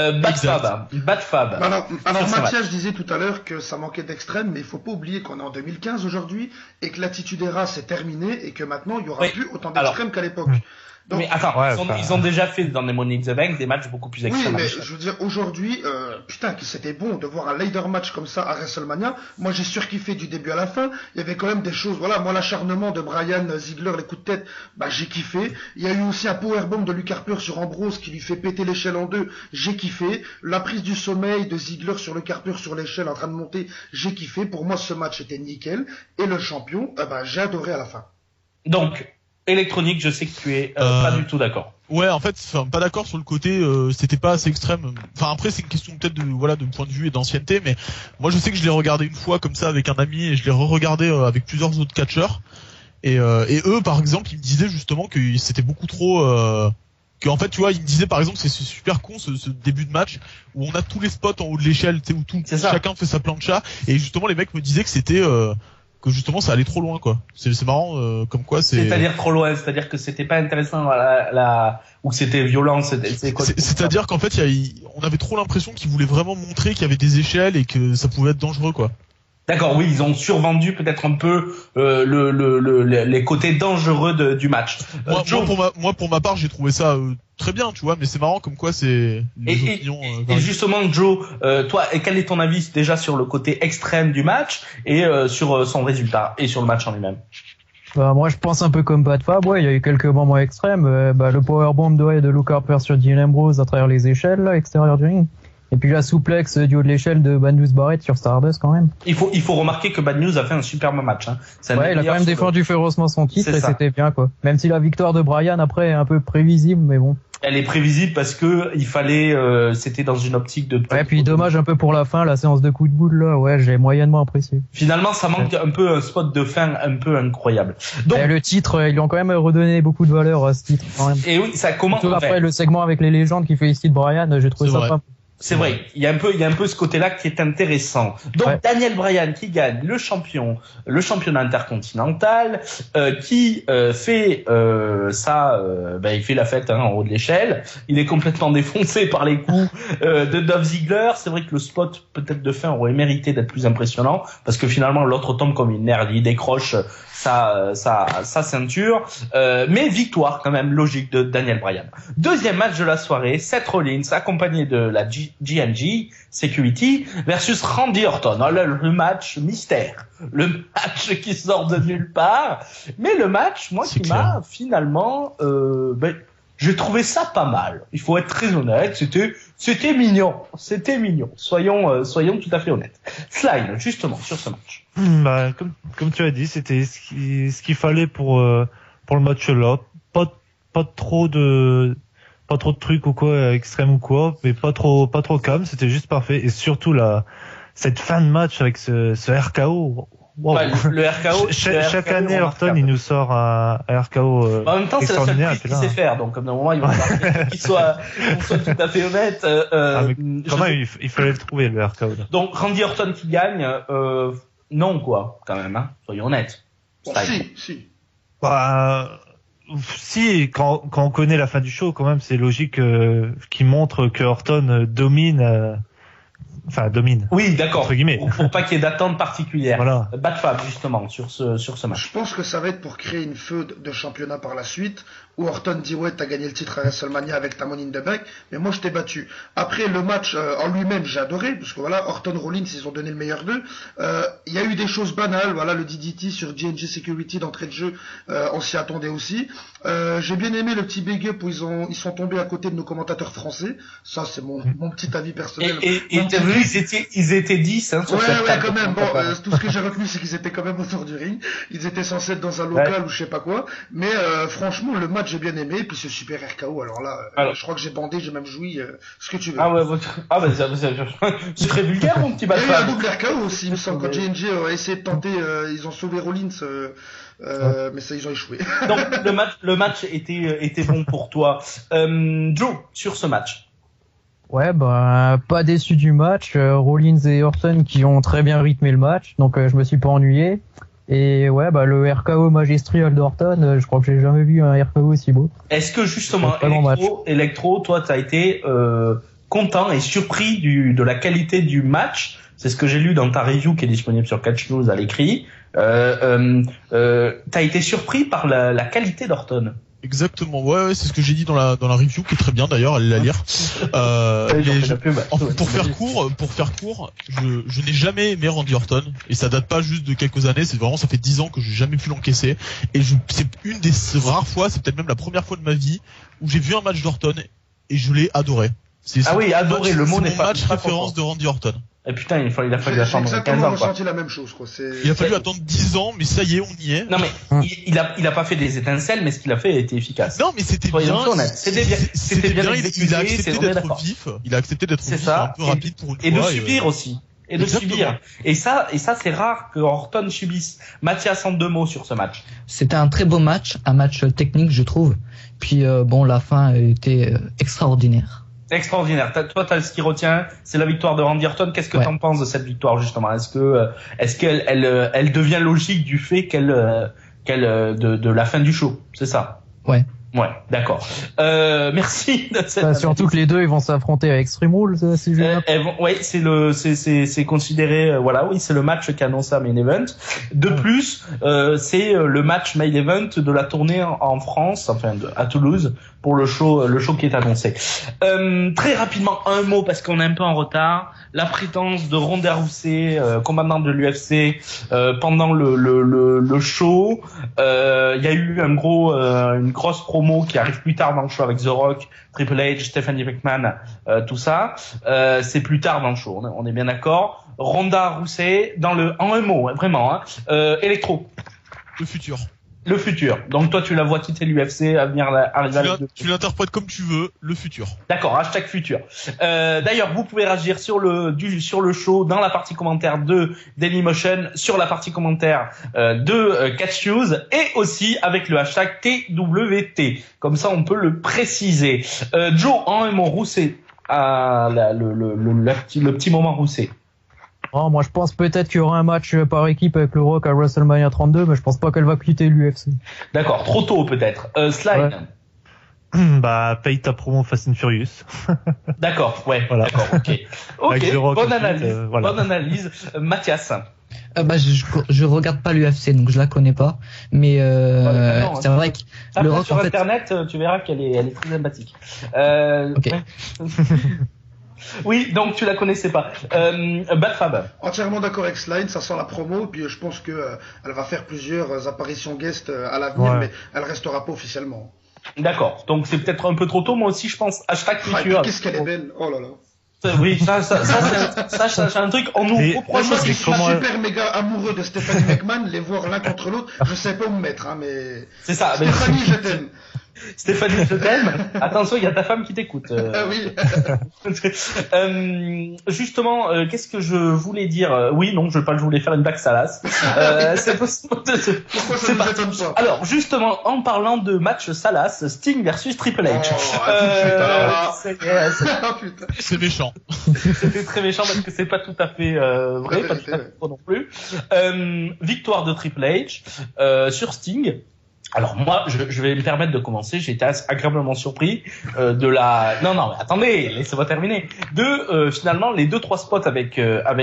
Bad Fab. Alors Mathias, je disais tout à l'heure que ça manquait d'extrême, mais il faut pas oublier qu'on est en 2015 aujourd'hui et que l'Attitude Era c'est terminé et que maintenant il y aura plus autant d'extrêmes qu'à l'époque. Donc, mais attends, ils ont déjà fait dans les Money in the Bank des matchs beaucoup plus extrêmes. Oui, mais je veux dire, aujourd'hui, putain, que c'était bon de voir un ladder match comme ça à WrestleMania. Moi, j'ai surkiffé du début à la fin. Il y avait quand même des choses, voilà, moi, l'acharnement de Bryan, Ziggler, les coups de tête, j'ai kiffé. Il y a eu aussi un powerbomb de Luke Harper sur Ambrose qui lui fait péter l'échelle en deux. J'ai kiffé. La prise du sommeil de Ziggler sur Luke Harper sur l'échelle en train de monter. J'ai kiffé. Pour moi, ce match était nickel. Et le champion, j'ai adoré à la fin. Donc, électronique, je sais que tu es pas du tout d'accord. Ouais, en fait, pas d'accord sur le côté, c'était pas assez extrême. Enfin, après, c'est une question peut-être de point de vue et d'ancienneté, mais moi, je sais que je l'ai regardé une fois comme ça avec un ami et je l'ai re-regardé avec plusieurs autres catcheurs. Et eux, par exemple, ils me disaient justement que c'était beaucoup trop. En fait, tu vois, ils me disaient par exemple, c'est super con ce début de match où on a tous les spots en haut de l'échelle, tu sais, où chacun fait sa plancha. Et justement, les mecs me disaient que c'était que justement ça allait trop loin quoi. C'est marrant comme quoi c'est. C'est-à-dire trop loin, c'est-à-dire que c'était pas intéressant ou que c'était violent, c'est-à-dire qu'en fait on avait trop l'impression qu'ils voulaient vraiment montrer qu'il y avait des échelles et que ça pouvait être dangereux quoi. D'accord, oui, ils ont survendu peut-être un peu les côtés dangereux du match. Moi, pour ma part, j'ai trouvé ça très bien, tu vois, mais c'est marrant comme quoi c'est les opinions. Et justement, Joe, toi, quel est ton avis déjà sur le côté extrême du match et sur son résultat et sur le match en lui-même? Bah, moi, je pense un peu comme Pat Fab, ouais, il y a eu quelques moments extrêmes. Le powerbomb de Luke Harper sur Dylan Ambrose à travers les échelles, là, extérieur du ring. Et puis la souplex du haut de l'échelle de Bad News Barrett sur Stardust quand même. Il faut remarquer que Bad News a fait un superbe match. Hein. Ouais, il a quand même défendu férocement son titre et c'était bien quoi. Même si la victoire de Bryan après est un peu prévisible, mais bon. Elle est prévisible parce que il fallait, c'était dans une optique de. Ouais, puis dommage un peu pour la fin, la séance de coups de boule là, ouais, j'ai moyennement apprécié. Finalement, ça manque un peu un spot de fin un peu incroyable. Donc le titre, ils lui ont quand même redonné beaucoup de valeur à ce titre quand même. Et oui, ça commence. Surtout après le segment avec les légendes qui félicite Bryan, j'ai trouvé ça pas. C'est vrai, il y a un peu ce côté-là qui est intéressant. Donc ouais. Daniel Bryan qui gagne le championnat intercontinental, qui fait il fait la fête en haut de l'échelle. Il est complètement défoncé par les coups de Dolph Ziggler. C'est vrai que le spot peut-être de fin aurait mérité d'être plus impressionnant parce que finalement l'autre tombe comme une merde, il décroche sa ceinture, mais victoire quand même logique de Daniel Bryan. Deuxième match de la soirée, Seth Rollins accompagné de la G&G Security versus Randy Orton. Le match mystère, le match qui sort de nulle part, mais le match m'a finalement j'ai trouvé ça pas mal. Il faut être très honnête, c'était mignon. Soyons tout à fait honnêtes. Slime, justement, sur ce match. Comme tu as dit, c'était ce qu'il fallait pour le match là. Pas trop de trucs ou quoi, extrême ou quoi, mais pas trop calme, c'était juste parfait. Et surtout cette fin de match avec ce RKO. Wow. Ouais, le RKO. Chaque année, Orton, il nous sort un RKO. En même temps, c'est la seule prise qu'il sait faire, donc comme d'un moment, il va falloir qu'il soit tout à fait honnête. Quand même, il fallait le trouver, le RKO. Là. Donc, Randy Orton qui gagne, non, quoi, quand même, hein. Soyons honnêtes. Bon, si. Si, quand on connaît la fin du show, quand même, c'est logique qu'il montre que Orton domine. Domine. Oui, d'accord. Entre guillemets. Pour pas qu'il y ait d'attente particulière. Voilà. Bad Fab, justement, sur ce match. Je pense que ça va être pour créer une feud de championnat par la suite, où Orton dit ouais, t'as gagné le titre à WrestleMania avec ta Money in the Bank, mais moi je t'ai battu. Après le match en lui-même, j'ai adoré, parce que voilà, Orton Rollins, ils ont donné le meilleur d'eux. Il y a eu des choses banales, voilà, le DDT sur G&G Security d'entrée de jeu, on s'y attendait aussi. J'ai bien aimé le petit big up où ils sont tombés à côté de nos commentateurs français. Ça, c'est mon petit avis personnel. Et t'as vu, ils étaient 10, hein, sur cette table. Ouais, quand même. Bon, tout ce que j'ai retenu, c'est qu'ils étaient quand même autour du ring. Ils étaient censés être dans un local ou je sais pas quoi. Mais, franchement, le match, j'ai bien aimé. Et puis ce super RKO, alors là, je crois que j'ai bandé, j'ai même joui, ce que tu veux. C'est très vulgaire, mon petit bâtard. Il y a eu un double RKO aussi, il me semble. Quand G&G a essayé de tenter, ils ont sauvé Rollins, mais ça, ils ont échoué. Donc, le match était bon pour toi. Joe, sur ce match. Ouais, pas déçu du match. Rollins et Orton qui ont très bien rythmé le match, donc je me suis pas ennuyé. Et ouais, le RKO magistral d'Orton, je crois que j'ai jamais vu un RKO aussi beau. Est-ce que justement, Electro, toi, t'as été content et surpris de la qualité du match? C'est ce que j'ai lu dans ta review qui est disponible sur Catch News à l'écrit. T'as été surpris par la qualité d'Orton? Exactement, ouais, c'est ce que j'ai dit dans la review qui est très bien d'ailleurs, allez la lire. Pour faire court, je n'ai jamais aimé Randy Orton et ça date pas juste de quelques années, ça fait 10 ans que j'ai jamais pu l'encaisser et c'est une des rares fois, c'est peut-être même la première fois de ma vie où j'ai vu un match d'Orton et je l'ai adoré. Adoré, le mot n'est pas. C'est mon match référence de Randy Orton. Et putain, il a fallu attendre 15 ans, quoi. J'ai exactement ressenti la même chose, quoi. Il a fallu attendre 10 ans, mais ça y est, on y est. Non, mais, il a pas fait des étincelles, mais ce qu'il a fait a été efficace. Non, mais c'était bien. C'était bien exécuté, il a accepté d'être vif. Il a accepté d'être vif, un peu rapide pour une fois. Et de subir aussi. Et ça, c'est rare que Orton subisse. Mathias, en 2 mots sur ce match. C'était un très beau match, un match technique, je trouve. Puis, la fin était extraordinaire. Extraordinaire. Toi, t'as ce qui retient, c'est la victoire de Randy Orton. Qu'est-ce que t'en penses de cette victoire, justement? Est-ce qu'elle devient logique du fait de la fin du show? C'est ça? Ouais. Ouais, d'accord. Merci de cette Surtout que les deux ils vont s'affronter à Extreme Rules, si je ouais, c'est considéré, voilà, oui, c'est le match qui annonce à Main Event. De plus, c'est le match Main Event de la tournée en France, enfin à Toulouse, pour le show qui est annoncé. Très rapidement, un mot parce qu'on est un peu en retard. La présence de Ronda Rousey, combattante de l'UFC, pendant le show. Il y a eu une grosse promo qui arrive plus tard dans le show avec The Rock, Triple H, Stephanie McMahon, tout ça. C'est plus tard dans le show, on est bien d'accord. Ronda Rousey en un mot, hein, vraiment. Electro. Le futur. Donc toi tu la vois quitter l'UFC, arriver à tu l'interprètes comme tu veux, le futur. D'accord, #futur. D'ailleurs, vous pouvez réagir sur le show dans la partie commentaire de Dailymotion, sur la partie commentaire de Catch News et aussi avec le hashtag TWT. Comme ça on peut le préciser. Joe, en un mot, Rousey, le petit moment Rousey. Oh, moi je pense peut-être qu'il y aura un match par équipe avec le Rock à WrestleMania 32, mais je pense pas qu'elle va quitter l'UFC. D'accord, trop tôt peut-être. Slide. Ouais. Paye ta promo Fast and Furious. D'accord, ouais, voilà. D'accord, ok, bonne analyse, voilà. Bonne analyse. Mathias. Je regarde pas l'UFC donc je la connais pas, mais c'est vrai que le Rock sur internet tu verras qu'elle est très sympathique. Ok. Oui, donc tu la connaissais pas. Batfab. Entièrement d'accord avec Slide, ça sent la promo, puis je pense que elle va faire plusieurs apparitions guest à l'avenir, mais elle restera pas officiellement. D'accord, donc c'est peut-être un peu trop tôt, moi aussi je pense #futur. Qu'est-ce qu'elle est belle, oh là là. Oui, ça c'est un truc, on nous reproche aussi. Je suis super méga amoureux de Stephanie McMahon, les voir l'un contre l'autre, je sais pas où me mettre, hein, mais. C'est ça, Stéphanie, je t'aime. Stéphanie, je t'aime. Attention, il y a ta femme qui t'écoute. Ah oui. Justement, qu'est-ce que je voulais dire? Oui, non, je voulais faire une blague salace. C'est possible. Pourquoi ça ne m'étonne pas? Alors, justement, en parlant de match salace, Sting versus Triple H. C'est méchant. C'était très méchant parce que c'est pas tout à fait vrai, pas tout à fait faux non plus. Victoire de Triple H sur Sting. Alors moi, je vais me permettre de commencer. J'ai été agréablement surpris de la. Non, mais attendez, laissez-moi terminer. Finalement les 2-3 spots avec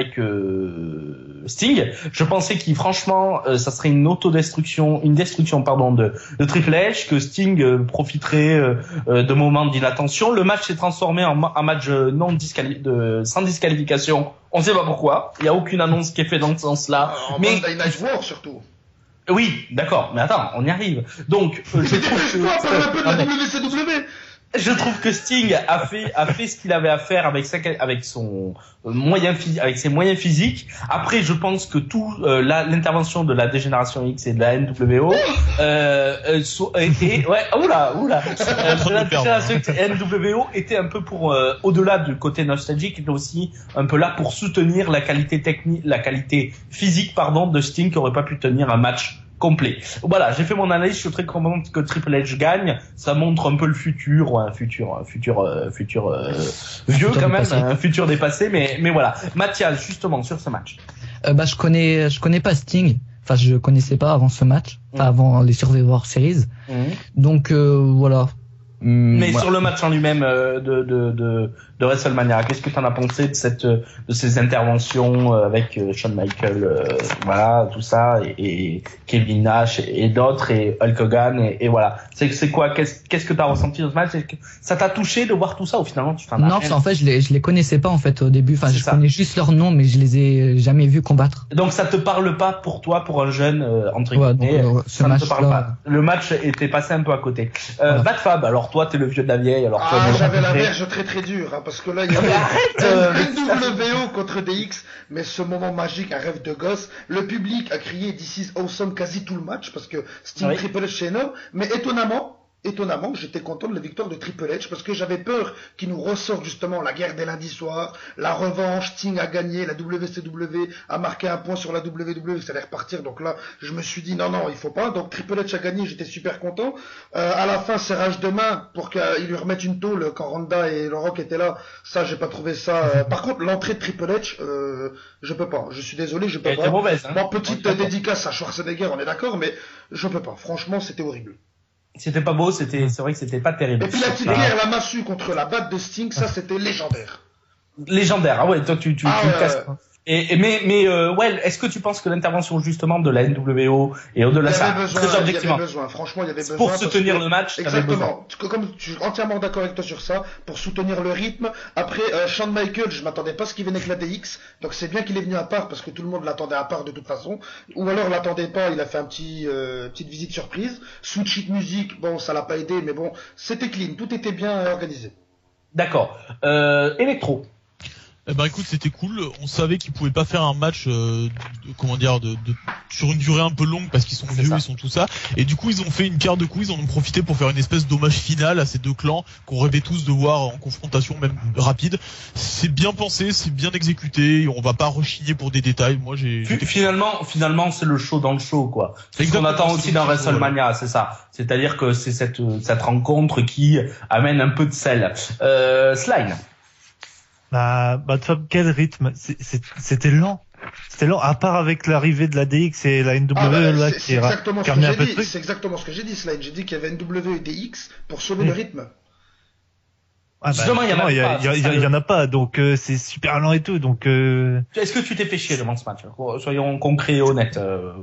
Sting. Je pensais franchement, ça serait une destruction de Triple H, que Sting profiterait de moments d'inattention. Le match s'est transformé en match sans disqualification. On sait pas pourquoi. Il y a aucune annonce qui est faite dans ce sens-là. Mais Night War surtout. Oui, d'accord, mais attends, on y arrive. Donc, je trouve que Sting a fait ce qu'il avait à faire avec son avec ses moyens physiques. Après, je pense que l'intervention de la Dégénération X et de la NWO la Dégénération X et NWO était un peu pour au-delà du côté nostalgique, était aussi un peu là pour soutenir la qualité physique de Sting, qui aurait pas pu tenir un match complet. Voilà, j'ai fait mon analyse, je suis très content que Triple H gagne, ça montre un peu le futur, un futur vieux quand même, un futur dépassé, mais voilà. Mathias, justement, sur ce match. Je connais pas Sting, enfin je connaissais pas avant ce match, avant les Survivor Series. Donc voilà. Mais sur le match en lui-même de WrestleMania, qu'est-ce que t'en as pensé de ces interventions avec Shawn Michaels, voilà, tout ça, et Kevin Nash et d'autres, et Hulk Hogan, et voilà. C'est quoi, qu'est-ce que t'as ressenti dans ce match? Ça t'a touché de voir tout ça, ou finalement tu t'en as Non, en fait je les connaissais pas en fait au début, enfin je connais juste leur nom, mais je les ai jamais vus combattre. Donc ça te parle pas pour toi, pour un jeune, entre guillemets, ça ne te parle pas. Le match était passé un peu à côté. Batfab, alors toi t'es le vieux de la vieille, alors toi j'avais la verge très dure, hein, parce que là il y avait NWO contre DX, mais ce moment magique, un rêve de gosse, le public a crié This is awesome quasi tout le match, parce que Sting Triple H c'est énorme, mais étonnamment, j'étais content de la victoire de Triple H, parce que j'avais peur qu'il nous ressorte justement la guerre des lundis soirs, la revanche, Sting a gagné, la WCW a marqué un point sur la WWE, ça allait repartir, donc là, je me suis dit non, il faut pas, donc Triple H a gagné, j'étais super content. À la fin, serrage de main pour qu'il lui remette une tôle quand Ronda et le Rock étaient là, ça, j'ai pas trouvé ça. Par contre, l'entrée de Triple H, je peux pas, je suis désolé, je peux pas. Mauvaise, hein. Bon, petite dédicace à Schwarzenegger, on est d'accord, mais je peux pas, franchement, c'était horrible. C'était pas beau, c'est vrai que c'était pas terrible. Et puis la petite guerre, la massue contre la batte de Sting, ça c'était légendaire. Légendaire, ah ouais, toi tu ouais. casses. Mais ouais, est-ce que tu penses que l'intervention justement de la NWO et au-delà de ça, très objectivement, franchement, il y avait besoin pour soutenir le match, exactement. Comme je suis entièrement d'accord avec toi sur ça, pour soutenir le rythme. Après, Shawn Michaels, je m'attendais pas à ce qu'il vienne avec la DX, donc c'est bien qu'il est venu à part parce que tout le monde l'attendait à part de toute façon, ou alors l'attendait pas, il a fait un petite visite surprise. Sweet Sheet Music, bon, ça l'a pas aidé, mais bon, c'était clean, tout était bien organisé. D'accord. Electro. Eh ben écoute, c'était cool. On savait qu'ils pouvaient pas faire un match, sur une durée un peu longue parce qu'ils sont vieux, ils sont tout ça. Et du coup, ils ont fait une carte de coups. Ils en ont profité pour faire une espèce d'hommage final à ces deux clans qu'on rêvait tous de voir en confrontation, même rapide. C'est bien pensé, c'est bien exécuté. On va pas rechigner pour des détails. Moi, Finalement, c'est le show dans le show, quoi. C'est ce qu'on attend aussi dans WrestleMania, c'est ça. C'est-à-dire que c'est cette rencontre qui amène un peu de sel. Slime. Quel rythme, c'était lent. C'était lent, à part avec l'arrivée de la DX et la NW, qui a ramené un peu de trucs. C'est exactement ce que j'ai dit, Slime. J'ai dit qu'il y avait NW et DX pour sauver le rythme. Justement, il y en a pas, donc c'est super lent et tout, donc Est-ce que tu t'es fait chier devant ce match? Soyons concrets et honnêtes.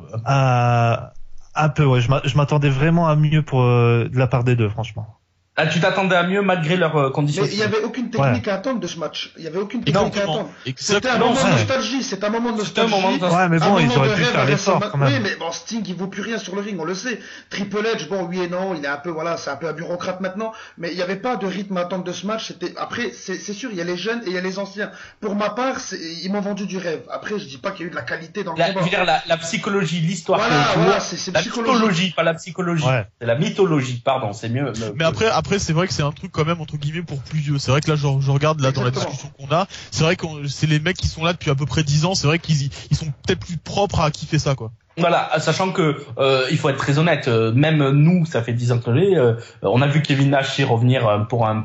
Un peu, ouais. Je m'attendais vraiment à mieux de la part des deux, franchement. Ah, tu t'attendais à mieux malgré leurs conditions. Mais il y avait aucune technique à attendre de ce match. Il y avait aucune technique à attendre. C'était un moment de nostalgie. Ouais, mais bon, ils auraient pu faire l'effort quand même. Oui, mais bon, Sting, il vaut plus rien sur le ring, on le sait. Triple H, bon, oui et non, il est un peu, c'est un peu un bureaucrate maintenant. Mais il n'y avait pas de rythme à attendre de ce match. Après, c'est sûr, il y a les jeunes et il y a les anciens. Pour ma part, ils m'ont vendu du rêve. Après, je dis pas qu'il y a eu de la qualité dans le combat. Je veux dire, la psychologie, l'histoire. Voilà, c'est la mythologie, pas la psychologie. Ouais. C'est la mythologie, pardon, c'est mieux. Mais après, c'est vrai que c'est un truc quand même entre guillemets pour plus vieux. C'est vrai que là je regarde là dans la discussion qu'on a, c'est vrai que c'est les mecs qui sont là depuis à peu près 10 ans, c'est vrai qu'ils sont peut-être plus propres à kiffer ça, quoi. Voilà, sachant que il faut être très honnête, même nous, ça fait 10 ans que on a vu Kevin Nash y revenir pour une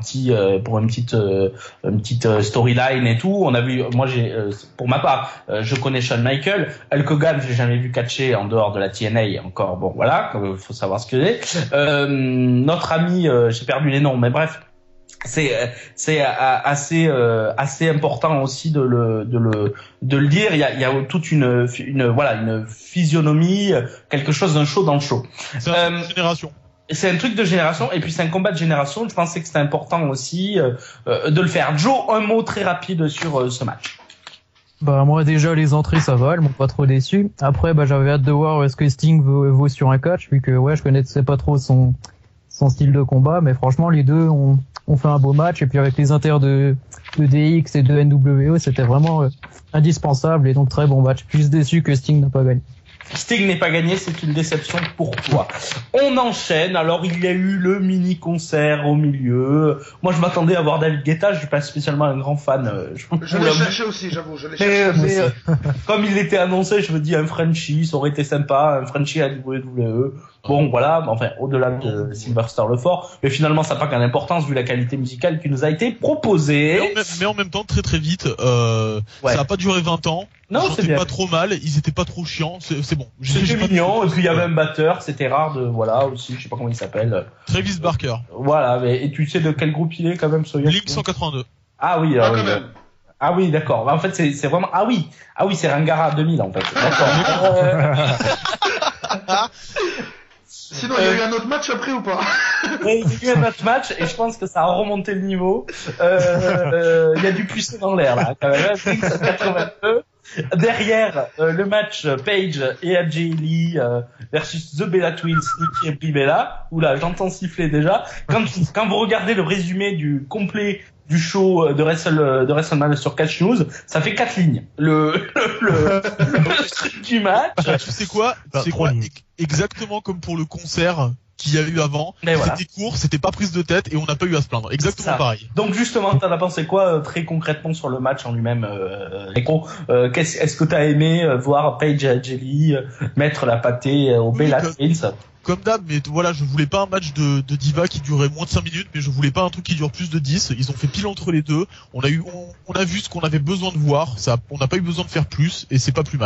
petite storyline et tout. On a vu, moi pour ma part, je connais Shawn Michaels, Hulk Hogan, je l'ai jamais vu catcher en dehors de la TNA encore. Bon, voilà, faut savoir ce que c'est. Notre ami, j'ai perdu les noms, mais bref. C'est assez important aussi de le dire. Il y a toute une physionomie, quelque chose d'un show dans le show. C'est une génération. C'est un truc de génération, et puis c'est un combat de génération. Je pensais que c'était important aussi de le faire. Joe, un mot très rapide sur ce match. Moi déjà les entrées ça va, elles m'ont pas trop déçu. Après j'avais hâte de voir ce que Sting vaut sur un catch, vu que je connaissais pas trop son style de combat, mais franchement les deux ont fait un beau match, et puis avec les inters de DX et de NWO, c'était vraiment indispensable, et donc très bon match. Plus déçu que Sting n'a pas gagné. Sting n'est pas gagné, c'est une déception pour toi. On enchaîne. Alors il y a eu le mini concert au milieu. Moi je m'attendais à voir David Guetta, je suis pas spécialement un grand fan. Je l'ai cherché aussi, j'avoue, mais comme il était annoncé, je me dis un Frenchie, ça aurait été sympa, un Frenchie à WWE. Bon voilà, enfin au-delà de Sylvester Lefort, mais finalement ça n'a pas qu'une importance vu la qualité musicale qui nous a été proposée. Mais en même temps très très vite, ça a pas duré 20 ans. Non, c'était pas trop mal, ils étaient pas trop chiants, c'est bon. C'était mignon, et puis il y avait un batteur, c'était rare aussi, je sais pas comment il s'appelle. Travis Barker. Voilà, et tu sais de quel groupe il est quand même, Soya? Blink 182. Ah oui, ah oui, d'accord. En fait, c'est vraiment, ah oui, c'est Rangara 2000 en fait. D'accord. Sinon, il y a eu un autre match après ou pas? Oui, il y a eu un autre match, et je pense que ça a remonté le niveau. Il y a du puissant dans l'air, là, quand même. 82. Derrière, le match Paige et AJ Lee versus The Bella Twins, Nikki et Brie Bella. Oula, j'entends siffler déjà. Quand vous regardez le résumé du complet du show de WrestleMania sur Catch News, ça fait 4 lignes. Le truc du match. Tu sais quoi? Exactement comme pour le concert qu'il y a eu avant. C'était court, c'était pas prise de tête, et on n'a pas eu à se plaindre. Exactement pareil. Donc justement, t'en as pensé quoi très concrètement sur le match en lui-même, est-ce que t'as aimé voir Paige et AJ Lee mettre la pâtée au Bella Twins? Comme d'hab, mais voilà, je voulais pas un match de diva qui durait moins de 5 minutes, mais je voulais pas un truc qui dure plus de 10. Ils ont fait pile entre les deux. On a vu ce qu'on avait besoin de voir. On n'a pas eu besoin de faire plus, et c'est pas plus mal.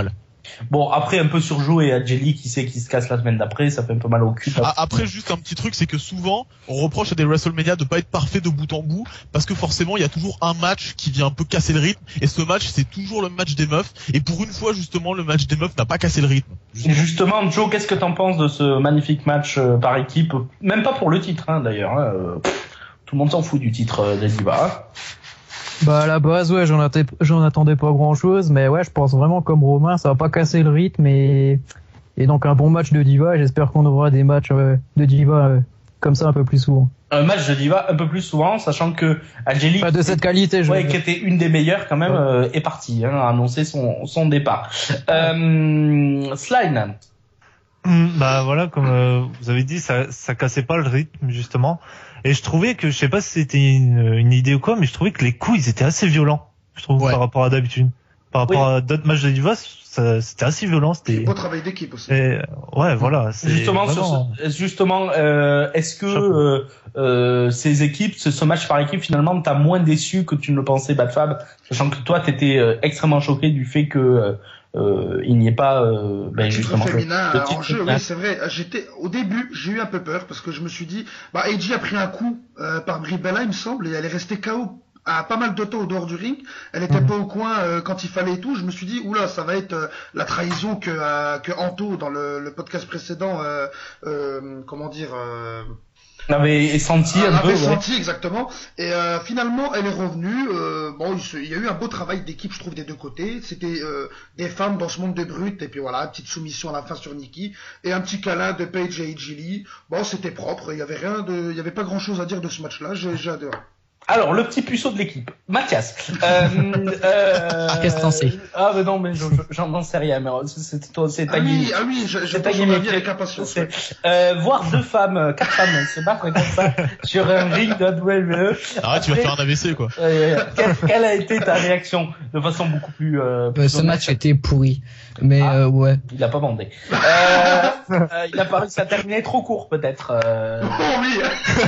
Bon, après, un peu surjoué, Adjeli qui sait qu'il se casse la semaine d'après, ça fait un peu mal au cul. Après, juste un petit truc, c'est que souvent, on reproche à des WrestleMania de pas être parfait de bout en bout, parce que forcément, il y a toujours un match qui vient un peu casser le rythme, et ce match, c'est toujours le match des meufs, et pour une fois, justement, le match des meufs n'a pas cassé le rythme. Justement, Joe, qu'est-ce que t'en penses de ce magnifique match par équipe? Même pas pour le titre, hein, d'ailleurs. Tout le monde s'en fout du titre des Divas. Bah à la base ouais j'en attendais pas grand chose, mais ouais je pense vraiment comme Romain ça va pas casser le rythme et donc un bon match de diva et j'espère qu'on aura des matchs de diva comme ça un peu plus souvent. Un match de diva un peu plus souvent, sachant que Adjeli de cette qualité qui était une des meilleures quand même est partie, a annoncé son départ. Slime. Bah voilà, comme vous avez dit, ça cassait pas le rythme justement. Et je trouvais que, je sais pas si c'était une idée ou quoi, mais je trouvais que les coups ils étaient assez violents, je trouve, par rapport à d'habitude. Par rapport à d'autres matchs de Divas, c'était assez violent. C'était beau travail d'équipe aussi. Et, ouais, voilà. Justement, vraiment... est-ce que ces équipes, ce match par équipe, finalement, t'as moins déçu que tu ne le pensais, Bad Fab, sachant que toi, t'étais extrêmement choqué du fait que il n'y ait pas justement féminin en jeu. Oui, c'est vrai. Au début, j'ai eu un peu peur parce que je me suis dit, AJ a pris un coup par Brie Bella, il me semble, et elle est restée KO à pas mal de temps au dehors du ring. Elle était pas au coin quand il fallait et tout. Je me suis dit, oula, ça va être la trahison que Anto dans le podcast précédent, avait senti un peu. Avait senti exactement. Et finalement, elle est revenue. Il y a eu un beau travail d'équipe, je trouve, des deux côtés. C'était des femmes dans ce monde de brutes. Et puis voilà, petite soumission à la fin sur Nikki et un petit câlin de Paige et Adjeli. Bon, c'était propre. Il y avait pas grand chose à dire de ce match-là. J'ai adoré. Alors, le petit puceau de l'équipe, Mathias. Qu'est-ce que t'en sais? Ah, mais non, mais j'en sais rien, mais c'est ta gimmick. Ah oui, je pense qu'on a vu avec impatience. Voir 4 femmes se battre comme ça sur un ring de WWE. Arrête, tu vas faire un AVC, quoi. Quelle a été ta réaction de façon beaucoup plus, ce match était pourri. Mais, ouais. Il a pas bandé. Il a pas réussi à terminer trop court, peut-être. Oh oui!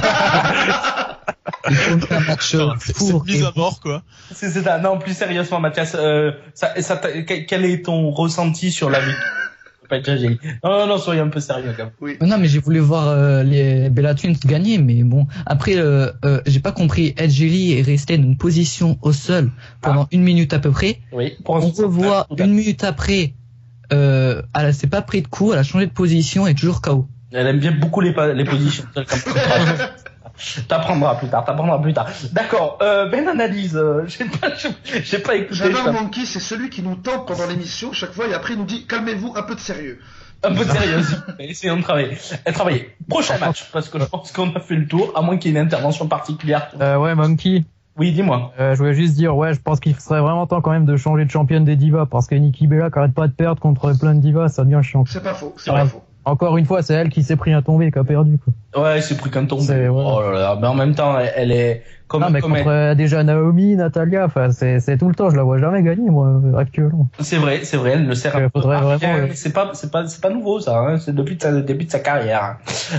Il faut un match cette mise à mort, quoi. C'est ça. Non, plus sérieusement, Mathias, quel est ton ressenti sur la victoire? Non, soyez un peu sérieux, quand même. Oui. Non, mais j'ai voulu voir les Bella Twins gagner, mais bon. Après, j'ai pas compris. Adjeli est resté dans une position au sol pendant 1 minute à peu près. Oui. On revoit 1 minute après, elle s'est pas pris de coup, elle a changé de position et toujours KO. Elle aime bien beaucoup les positions. T'apprendras plus tard. D'accord. Analyse. J'ai pas écouté. J'adore Monkey, c'est celui qui nous tente pendant l'émission chaque fois et après il nous dit calmez-vous, un peu de sérieux. Un peu de sérieux. Essayons de travailler. Prochain match, parce que je pense qu'on a fait le tour, à moins qu'il y ait une intervention particulière. Ouais, Monkey. Oui, dis-moi. Je voulais juste dire, je pense qu'il serait vraiment temps quand même de changer de championne des divas, parce que Nikki Bella qui arrête pas de perdre contre plein de divas, ça devient chiant. C'est pas faux, pas faux. Encore une fois, c'est elle qui s'est pris un tombé et qui a perdu, quoi. Ouais, elle s'est pris qu'un tombé. Oh là là. Mais en même temps, elle est contre déjà Naomi, Natalia, enfin, c'est tout le temps, je la vois jamais gagner, moi, actuellement. C'est vrai, elle ne sert à faudrait vraiment, c'est pas nouveau, ça, hein. C'est depuis le début de sa carrière.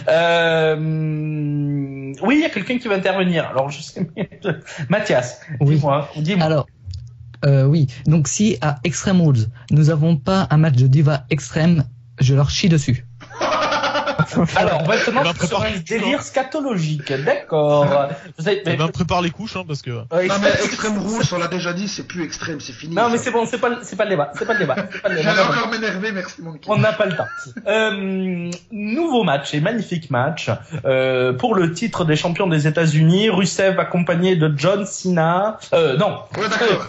Oui, il y a quelqu'un qui va intervenir. Alors, je sais, Mathias. Oui. Dis-moi. Alors, oui. Donc, si à Extreme Rules, nous avons pas un match de diva extrême, je leur chie dessus. Alors, maintenant, c'est un délire scatologique, d'accord. Prépare les couches, hein, parce que... Non, mais Extreme Rules, on l'a déjà dit, c'est plus extrême, c'est fini. Non, mais c'est bon, c'est pas le débat. J'allais encore m'énerver, merci mon kid. On n'a pas le temps. Nouveau match et magnifique match, pour le titre des champions des États-Unis, Rusev accompagné de John Cena, non. Ouais, d'accord.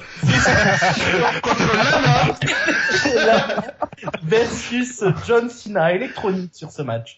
Contre Lana. Versus John Cena, électronique sur ce match.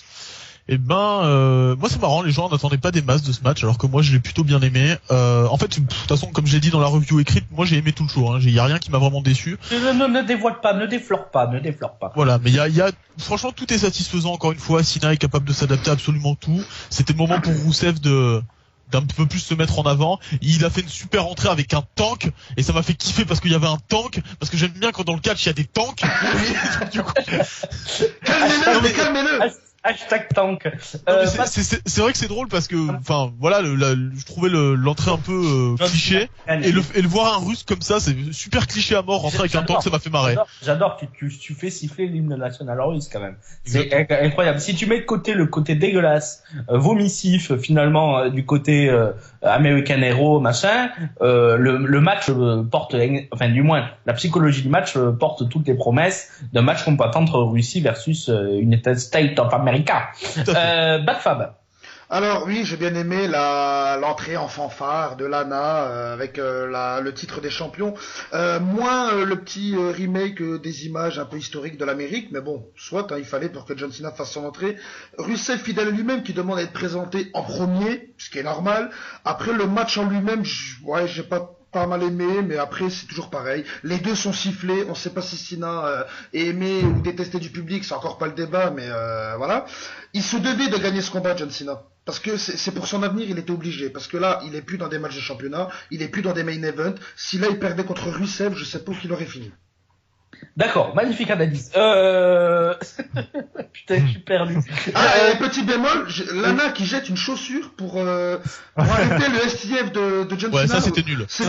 Moi c'est marrant, les gens n'attendaient pas des masses de ce match, alors que moi je l'ai plutôt bien aimé. En fait, de toute façon, comme j'ai dit dans la review écrite, moi j'ai aimé tout le show. Hein. Y a rien qui m'a vraiment déçu. Ne dévoile pas, ne déflore pas. Voilà, mais franchement tout est satisfaisant. Encore une fois, Cena est capable de s'adapter à absolument tout. C'était le moment pour Rusev d'un peu plus se mettre en avant. Il a fait une super entrée avec un tank et ça m'a fait kiffer parce qu'il y avait un tank, parce que j'aime bien quand dans le catch il y a des tanks. Calmez-le. Hashtag tank. Non, mais c'est vrai que c'est drôle parce que, enfin, voilà, je trouvais l'entrée un peu cliché et le voir un Russe comme ça, c'est super cliché à mort. Rentrer avec un tank, ça m'a fait marrer. J'adore que tu fais siffler l'hymne national russe quand même. C'est incroyable. Si tu mets de côté le côté dégueulasse, vomissif finalement du côté American Hero machin, le match porte, enfin du moins la psychologie du match porte toutes les promesses d'un match combattant entre Russie versus United States of America. Bad Fab. Alors oui, j'ai bien aimé l'entrée en fanfare de Lana avec le titre des champions. Moins le petit remake des images un peu historiques de l'Amérique, mais bon, soit il fallait pour que John Cena fasse son entrée. Rusev fidèle à lui-même qui demande à être présenté en premier, ce qui est normal. Après le match en lui-même, j'ai pas mal aimé, mais après c'est toujours pareil. Les deux sont sifflés, on sait pas si Cena est aimé ou détesté du public, c'est encore pas le débat, mais voilà. Il se devait de gagner ce combat, John Cena. Parce que c'est pour son avenir, il était obligé. Parce que là, il est plus dans des matchs de championnat, il est plus dans des main events. Si là, il perdait contre Rusev, je sais pas où qu'il aurait fini. D'accord, magnifique analyse. Putain, je suis perdu. Et petit bémol, Lana qui jette une chaussure pour arrêter le STF de John Cena. Ouais, ça c'était nul. Ça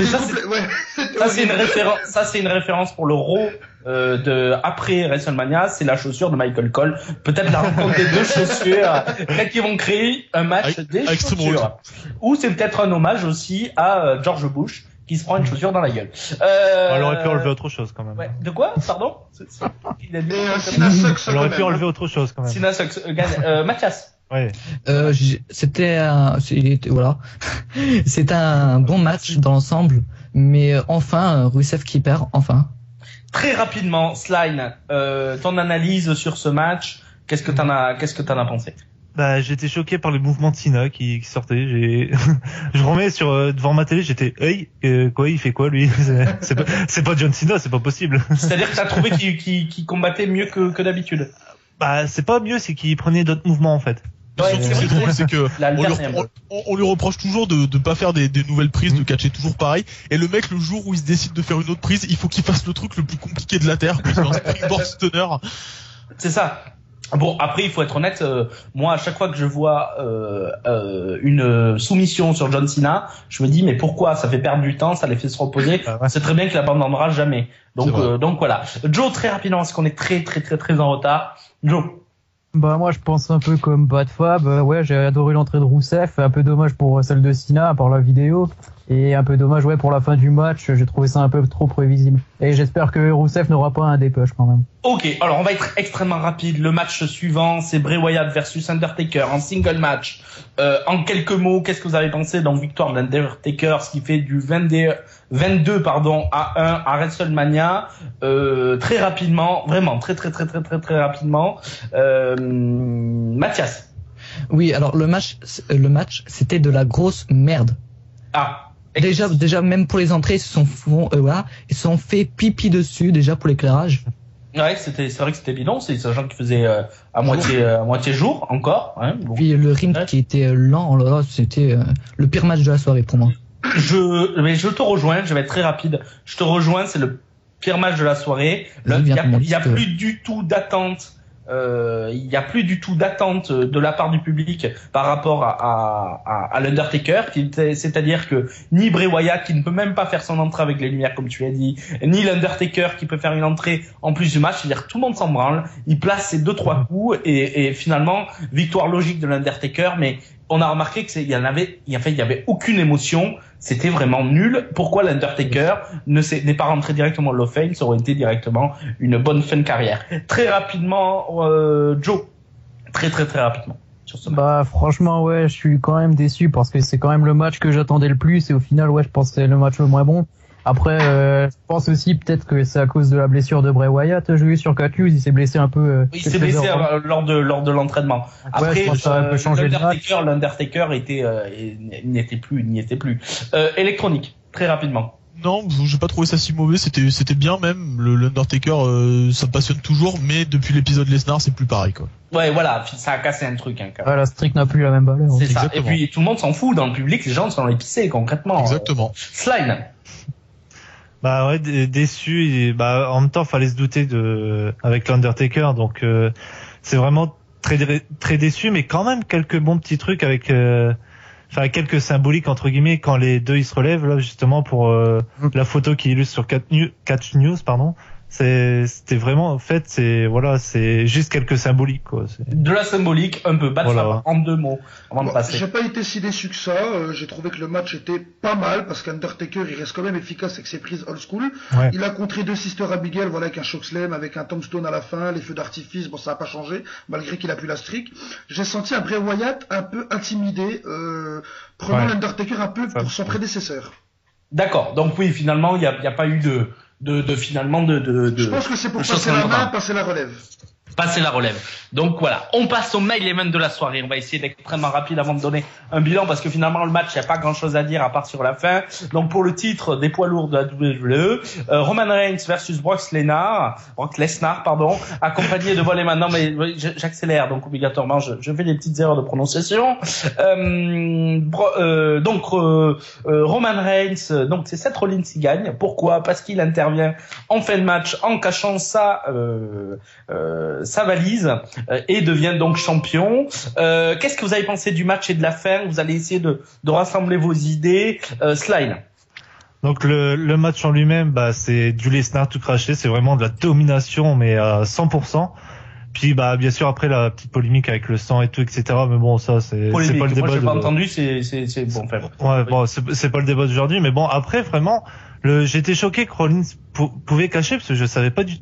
c'est une référence pour le Raw de après WrestleMania, c'est la chaussure de Michael Cole. Peut-être la rencontre des deux chaussures qui vont créer un match des chaussures. Ou c'est peut-être un hommage aussi à George Bush qui se prend une chaussure dans la gueule. Elle aurait pu enlever autre chose quand même. Ouais. De quoi? Pardon? Sina Sucks. Elle aurait pu enlever autre chose quand même. Sina Sucks. Mathias. Ouais. C'était voilà. C'est un bon match dans l'ensemble, mais enfin Rusev qui perd enfin. Très rapidement, Sline, ton analyse sur ce match, qu'est-ce que t'en as pensé? Bah, j'étais choqué par le mouvement de Cena qui sortait. Je remets devant ma télé, j'étais, quoi, il fait quoi lui? C'est pas John Cena, c'est pas possible. C'est-à-dire que t'as trouvé qu'il combattait mieux que d'habitude? Bah, c'est pas mieux, c'est qu'il prenait d'autres mouvements en fait. Ouais, ce qui est drôle, c'est que on lui reproche toujours de pas faire des nouvelles prises, de catcher toujours pareil. Et le mec, le jour où il se décide de faire une autre prise, il faut qu'il fasse le truc le plus compliqué de la terre, puis un springboard stunner. C'est ça. Bon, après, il faut être honnête, moi, à chaque fois que je vois une soumission sur John Cena, je me dis, mais pourquoi? Ça fait perdre du temps, ça les fait se reposer. C'est très bien qu'il abandonnera jamais. Donc voilà. Joe, très rapidement, parce qu'on est très en retard. Joe. Bah moi je pense un peu comme Bad Fab, ouais j'ai adoré l'entrée de Rusev, un peu dommage pour celle de Cena par la vidéo, et un peu dommage pour la fin du match, j'ai trouvé ça un peu trop prévisible. Et j'espère que Rusev n'aura pas un dépush quand même. Ok, alors on va être extrêmement rapide, le match suivant c'est Bray Wyatt versus Undertaker en single match. En quelques mots, qu'est-ce que vous avez pensé dans victoire d'Undertaker, ce qui fait du 22 à 1 à WrestleMania, très rapidement, vraiment très rapidement. Mathias. Oui, alors le match c'était de la grosse merde. Ah. Déjà même pour les entrées, ils se sont fait pipi dessus déjà pour l'éclairage. Ouais, c'est vrai que c'était bidon, c'est des gens qui faisaient à moitié jour encore, hein. Bon. Puis le ring qui était lent, là, c'était le pire match de la soirée pour moi. Je te rejoins, je vais être très rapide. Je te rejoins, c'est le pire match de la soirée. Il y a plus du tout d'attente. Il y a plus du tout d'attente de la part du public par rapport à l'Undertaker, c'est-à-dire que ni Bray Wyatt qui ne peut même pas faire son entrée avec les lumières comme tu l'as dit, ni l'Undertaker qui peut faire une entrée en plus du match, c'est-à-dire que tout le monde s'en branle, il place ses 2-3 coups et finalement victoire logique de l'Undertaker, mais on a remarqué que il y avait aucune émotion, c'était vraiment nul. Pourquoi l'Undertaker n'est pas rentré directement au Hall of Fame? Ça aurait été directement une bonne fin de carrière. Très rapidement, Joe. Très rapidement. Sur ce match. Bah franchement ouais, je suis quand même déçu parce que c'est quand même le match que j'attendais le plus et au final ouais, je pense que c'est le match le moins bon. Après, je pense aussi peut-être que c'est à cause de la blessure de Bray Wyatt. J'ai vu sur Cut News, il s'est blessé un peu. Il s'est blessé lors de l'entraînement. Après, l'Undertaker n'y était plus. Électronique, très rapidement. Non, j'ai pas trouvé ça si mauvais. C'était bien même. L'Undertaker, ça me passionne toujours, mais depuis l'épisode Lesnar, c'est plus pareil quoi. Ouais, voilà, ça a cassé un truc. Hein, quand même. Ouais, la streak n'a plus la même valeur. C'est ça. Et puis tout le monde s'en fout dans le public. Les gens sont épicés concrètement. Exactement. Slime. Bah ouais, déçu. Et bah en même temps, fallait se douter avec l'Undertaker. Donc c'est vraiment très déçu, mais quand même quelques bons petits trucs avec quelques symboliques entre guillemets quand les deux ils se relèvent là justement pour la photo qui illustre sur Catch News pardon. C'était vraiment en fait c'est juste quelques symboliques quoi. De la symbolique un peu en 2 mots avant de passer. J'ai pas été si déçu que ça. J'ai trouvé que le match était pas mal parce qu'Undertaker il reste quand même efficace avec ses prises old school. Ouais. Il a contré 2 Sister Abigail avec un chokeslam, avec un tombstone à la fin, les feux d'artifice. Bon ça a pas changé malgré qu'il a pu la streak. J'ai senti un Bray Wyatt un peu intimidé, prenant l'Undertaker un peu pour son prédécesseur. D'accord. Donc oui finalement il y a pas eu de Je pense que c'est pour passer la main, passer la relève. Passer la relève. Donc voilà, on passe au main event de la soirée. On va essayer d'être extrêmement rapide avant de donner un bilan parce que finalement le match, il n'y a pas grand chose à dire à part sur la fin. Donc pour le titre des poids lourds de la WWE, Roman Reigns versus Brock Lesnar, accompagné de non mais j'accélère donc obligatoirement, je fais des petites erreurs de prononciation. Roman Reigns, donc c'est Seth Rollins qui gagne. Pourquoi? Parce qu'il intervient en fin de match en cachant sa valise et devient donc champion. Qu'est-ce que vous avez pensé du match et de la fin? Vous allez essayer de rassembler vos idées. Slide. Donc le match en lui-même, c'est du Lesnar tout craché, c'est vraiment de la domination mais à 100%. Puis bien sûr après la petite polémique avec le sang et tout etc. Mais bon ça c'est pas le débat. Moi j'ai pas entendu, c'est bon. Enfin, ouais bon c'est pas le débat d'aujourd'hui, mais bon après vraiment j'étais choqué que Rollins pouvait cacher parce que je savais pas du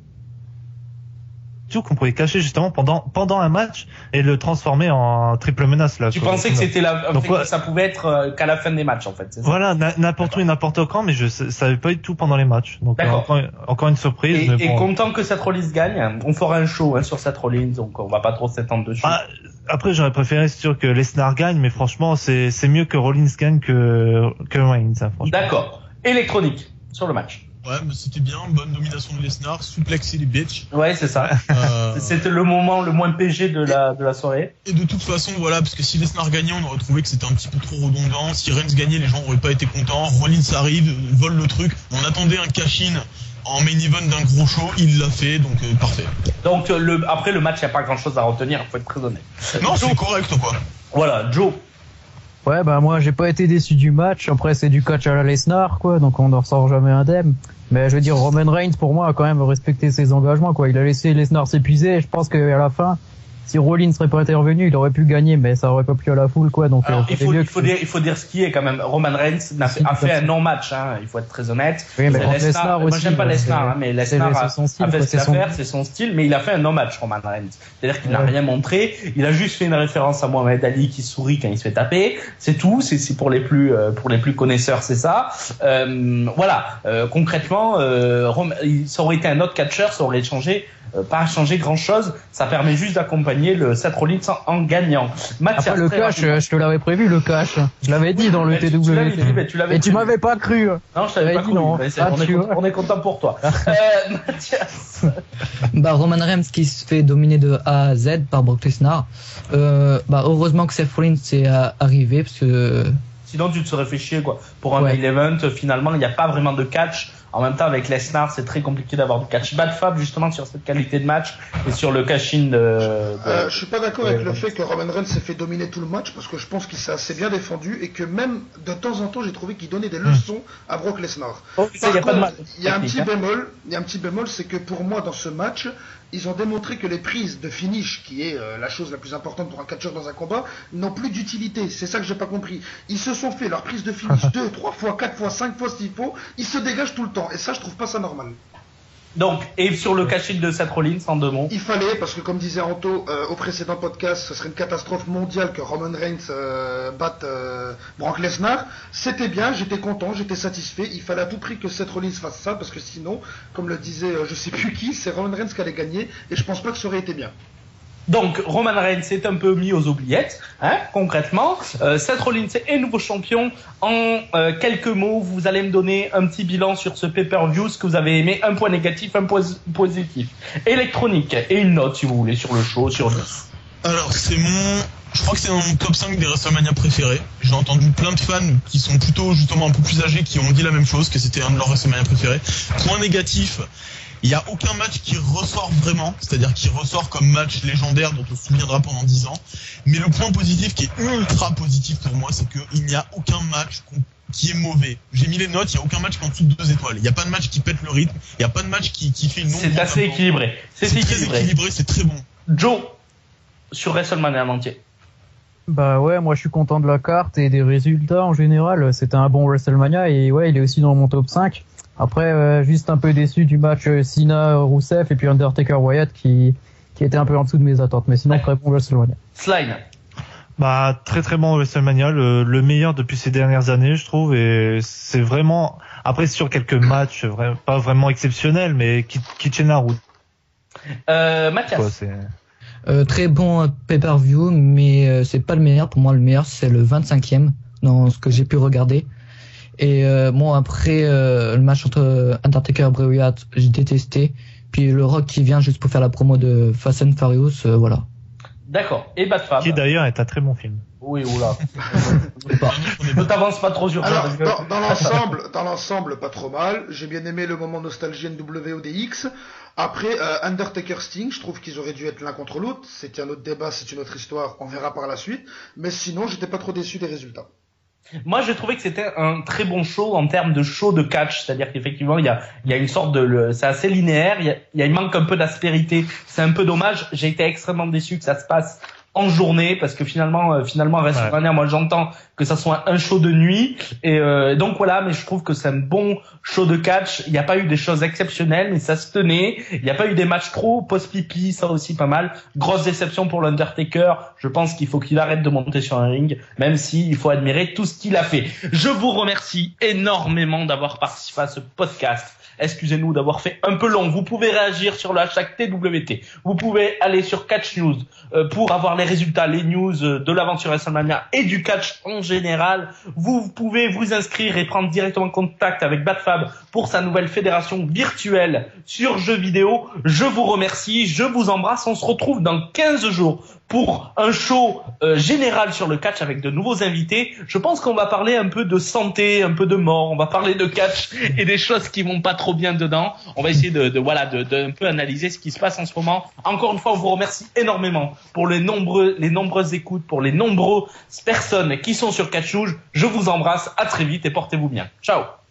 qu'on pouvait cacher justement pendant un match et le transformer en triple menace là. Tu pensais que c'était ça pouvait être qu'à la fin des matchs en fait. C'est ça. Voilà, n'importe où et n'importe quand, mais je savais pas du tout pendant les matchs. Donc encore une surprise. Et content que Seth Rollins gagne, on fera un show sur Seth Rollins, donc on va pas trop s'étendre dessus. Après j'aurais préféré c'est sûr que Lesnar gagne, mais franchement c'est mieux que Rollins gagne que Reigns. Franchement. D'accord. Électronique sur le match. Ouais, mais c'était bien, bonne domination de Lesnar, suplexer les bitches. Ouais, c'est ça. C'était le moment le moins PG de la soirée. Et de toute façon, voilà, parce que si Lesnar gagnait, on aurait trouvé que c'était un petit peu trop redondant. Si Reigns gagnait, les gens auraient pas été contents. Rollins arrive, vole le truc. On attendait un cash-in en main event d'un gros show, il l'a fait, donc parfait. Donc après le match, il n'y a pas grand chose à retenir, faut être très honnête. Non, c'est correct quoi. Voilà, Joe. Ouais, moi j'ai pas été déçu du match. Après c'est du catch à la Lesnar quoi, donc on ne ressort jamais indemne. Mais je veux dire Roman Reigns pour moi a quand même respecté ses engagements quoi. Il a laissé Lesnar s'épuiser. Je pense qu'à la fin, si Rollins serait pas intervenu, il aurait pu gagner, mais ça aurait pas plu à la foule quoi. Donc alors, il faut dire ce qui est quand même. Roman Reigns a fait un non-match, hein. Il faut être très honnête. Oui, mais Lesnar aussi. Moi j'aime pas Lesnar, mais Lesnar a fait ce qu'il a fait, c'est son style, mais il a fait un non-match Roman Reigns. C'est-à-dire qu'il n'a rien montré. Il a juste fait une référence à Mohamed Ali qui sourit quand il se fait taper. C'est tout. C'est pour les plus connaisseurs, c'est ça. Voilà. Concrètement, ça aurait été un autre catcheur, ça aurait pas changé grand chose, ça permet juste d'accompagner le Seth Rollins en gagnant. Après le cash, je te l'avais prévu le cash. Je l'avais dit dans le TW. Et tu m'avais pas cru. Non, je t'avais pas cru. Non. On est content pour toi. Mathias. Roman Reigns qui se fait dominer de A à Z par Brock Lesnar. Heureusement que Seth Rollins est arrivé parce que sinon tu te serais fait chier quoi. Pour un main event, finalement, il n'y a pas vraiment de catch. En même temps, avec Lesnar, c'est très compliqué d'avoir du catch. Bad Fab, justement, sur cette qualité de match et sur le cash-in je suis pas d'accord avec le fait que Roman Reigns s'est fait dominer tout le match parce que je pense qu'il s'est assez bien défendu et que même de temps en temps, j'ai trouvé qu'il donnait des leçons à Brock Lesnar. Il y a un petit bémol, c'est que pour moi, dans ce match, ils ont démontré que les prises de finish, qui est la chose la plus importante pour un catcheur dans un combat, n'ont plus d'utilité. C'est ça que j'ai pas compris. Ils se sont fait leur prise de finish 2, 3 fois, 4 fois, 5 fois s'il faut. Ils se dégagent tout le temps. Et ça, je trouve pas ça normal. Donc, et sur le cash-in de Seth Rollins, en 2 mots. Il fallait, parce que comme disait Anto au précédent podcast, ce serait une catastrophe mondiale que Roman Reigns batte Brock Lesnar. C'était bien, j'étais content, j'étais satisfait. Il fallait à tout prix que Seth Rollins fasse ça, parce que sinon, comme le disait je sais plus qui, c'est Roman Reigns qui allait gagner, et je pense pas que ça aurait été bien. Donc Roman Reigns est un peu mis aux oubliettes, concrètement. Seth Rollins est nouveau champion. En quelques mots, vous allez me donner un petit bilan sur ce pay-per-view, ce que vous avez aimé, un point négatif, un point positif. Électronique et une note si vous voulez sur le show, sur 10. Alors je crois que c'est dans mon top 5 des WrestleMania préférés. J'ai entendu plein de fans qui sont plutôt justement un peu plus âgés qui ont dit la même chose, que c'était un de leurs WrestleMania préférés. Point négatif, Il y a aucun match qui ressort vraiment, c'est-à-dire qui ressort comme match légendaire dont on se souviendra pendant 10 ans. Mais le point positif qui est ultra positif pour moi, c'est qu'il n'y a aucun match qui est mauvais. J'ai mis les notes, il n'y a aucun match qui est en dessous de 2 étoiles. Il n'y a pas de match qui pète le rythme, il n'y a pas de match qui fait une C'est assez équilibré. C'est très équilibré, c'est très bon. Joe, sur WrestleMania en entier. Bah ouais, moi je suis content de la carte et des résultats en général. C'était un bon WrestleMania et ouais, il est aussi dans mon top 5. Après, juste un peu déçu du match Cena-Rousseff et puis Undertaker-Wyatt qui était un peu en dessous de mes attentes. Mais sinon, très bon WrestleMania. Slime. Bah, très très bon WrestleMania, le meilleur depuis ces dernières années, je trouve, et c'est vraiment, après sur quelques matchs, pas vraiment exceptionnels, mais Kitchener-Root. Mathias. Quoi, c'est... Très bon pay-per-view, mais c'est pas le meilleur. Pour moi, le meilleur, c'est le 25e dans ce que j'ai pu regarder. Et bon, après le match entre Undertaker et Bray Wyatt, j'ai détesté. Puis le Rock qui vient juste pour faire la promo de Fast and Furious, voilà. D'accord. Et Bad Fab. Qui d'ailleurs est un très bon film. Oui, oula. Ne t'avance pas trop sur ça. Alors, Parce que... dans l'ensemble, pas trop mal. J'ai bien aimé le moment nostalgie NWO DX. Après, Undertaker Sting, je trouve qu'ils auraient dû être l'un contre l'autre. C'est un autre débat, c'est une autre histoire. On verra par la suite. Mais sinon, j'étais pas trop déçu des résultats. Moi, j'ai trouvé que c'était un très bon show en termes de show de catch, c'est-à-dire qu'effectivement, il y a une sorte c'est assez linéaire, il manque un peu d'aspérité, c'est un peu dommage. J'ai été extrêmement déçu que ça se passe en journée parce que finalement WrestleMania, moi j'entends que ça soit un show de nuit et donc voilà, mais je trouve que c'est un bon show de catch. Il n'y a pas eu des choses exceptionnelles, mais ça se tenait. Il n'y a pas eu des matchs trop post-pipi, ça aussi pas mal. Grosse déception pour l'Undertaker. Je pense qu'il faut qu'il arrête de monter sur un ring, même si il faut admirer tout ce qu'il a fait. Je vous remercie énormément d'avoir participé à ce podcast. Excusez-nous d'avoir fait un peu long. Vous pouvez réagir sur le hashtag TWT. Vous pouvez aller sur Catch News pour avoir les résultats, les news de l'aventure WrestleMania et du catch en général. Vous pouvez vous inscrire et prendre directement contact avec Badfab pour sa nouvelle fédération virtuelle sur jeux vidéo. Je vous remercie, je vous embrasse. On se retrouve dans 15 jours pour un show général sur le catch avec de nouveaux invités. Je pense qu'on va parler un peu de santé, un peu de mort, on va parler de catch et des choses qui vont pas trop bien dedans. On va essayer de un peu analyser ce qui se passe en ce moment. Encore une fois, on vous remercie énormément pour les nombreuses écoutes, pour les nombreuses personnes qui sont sur Catch News. Je vous embrasse, à très vite et portez-vous bien. Ciao.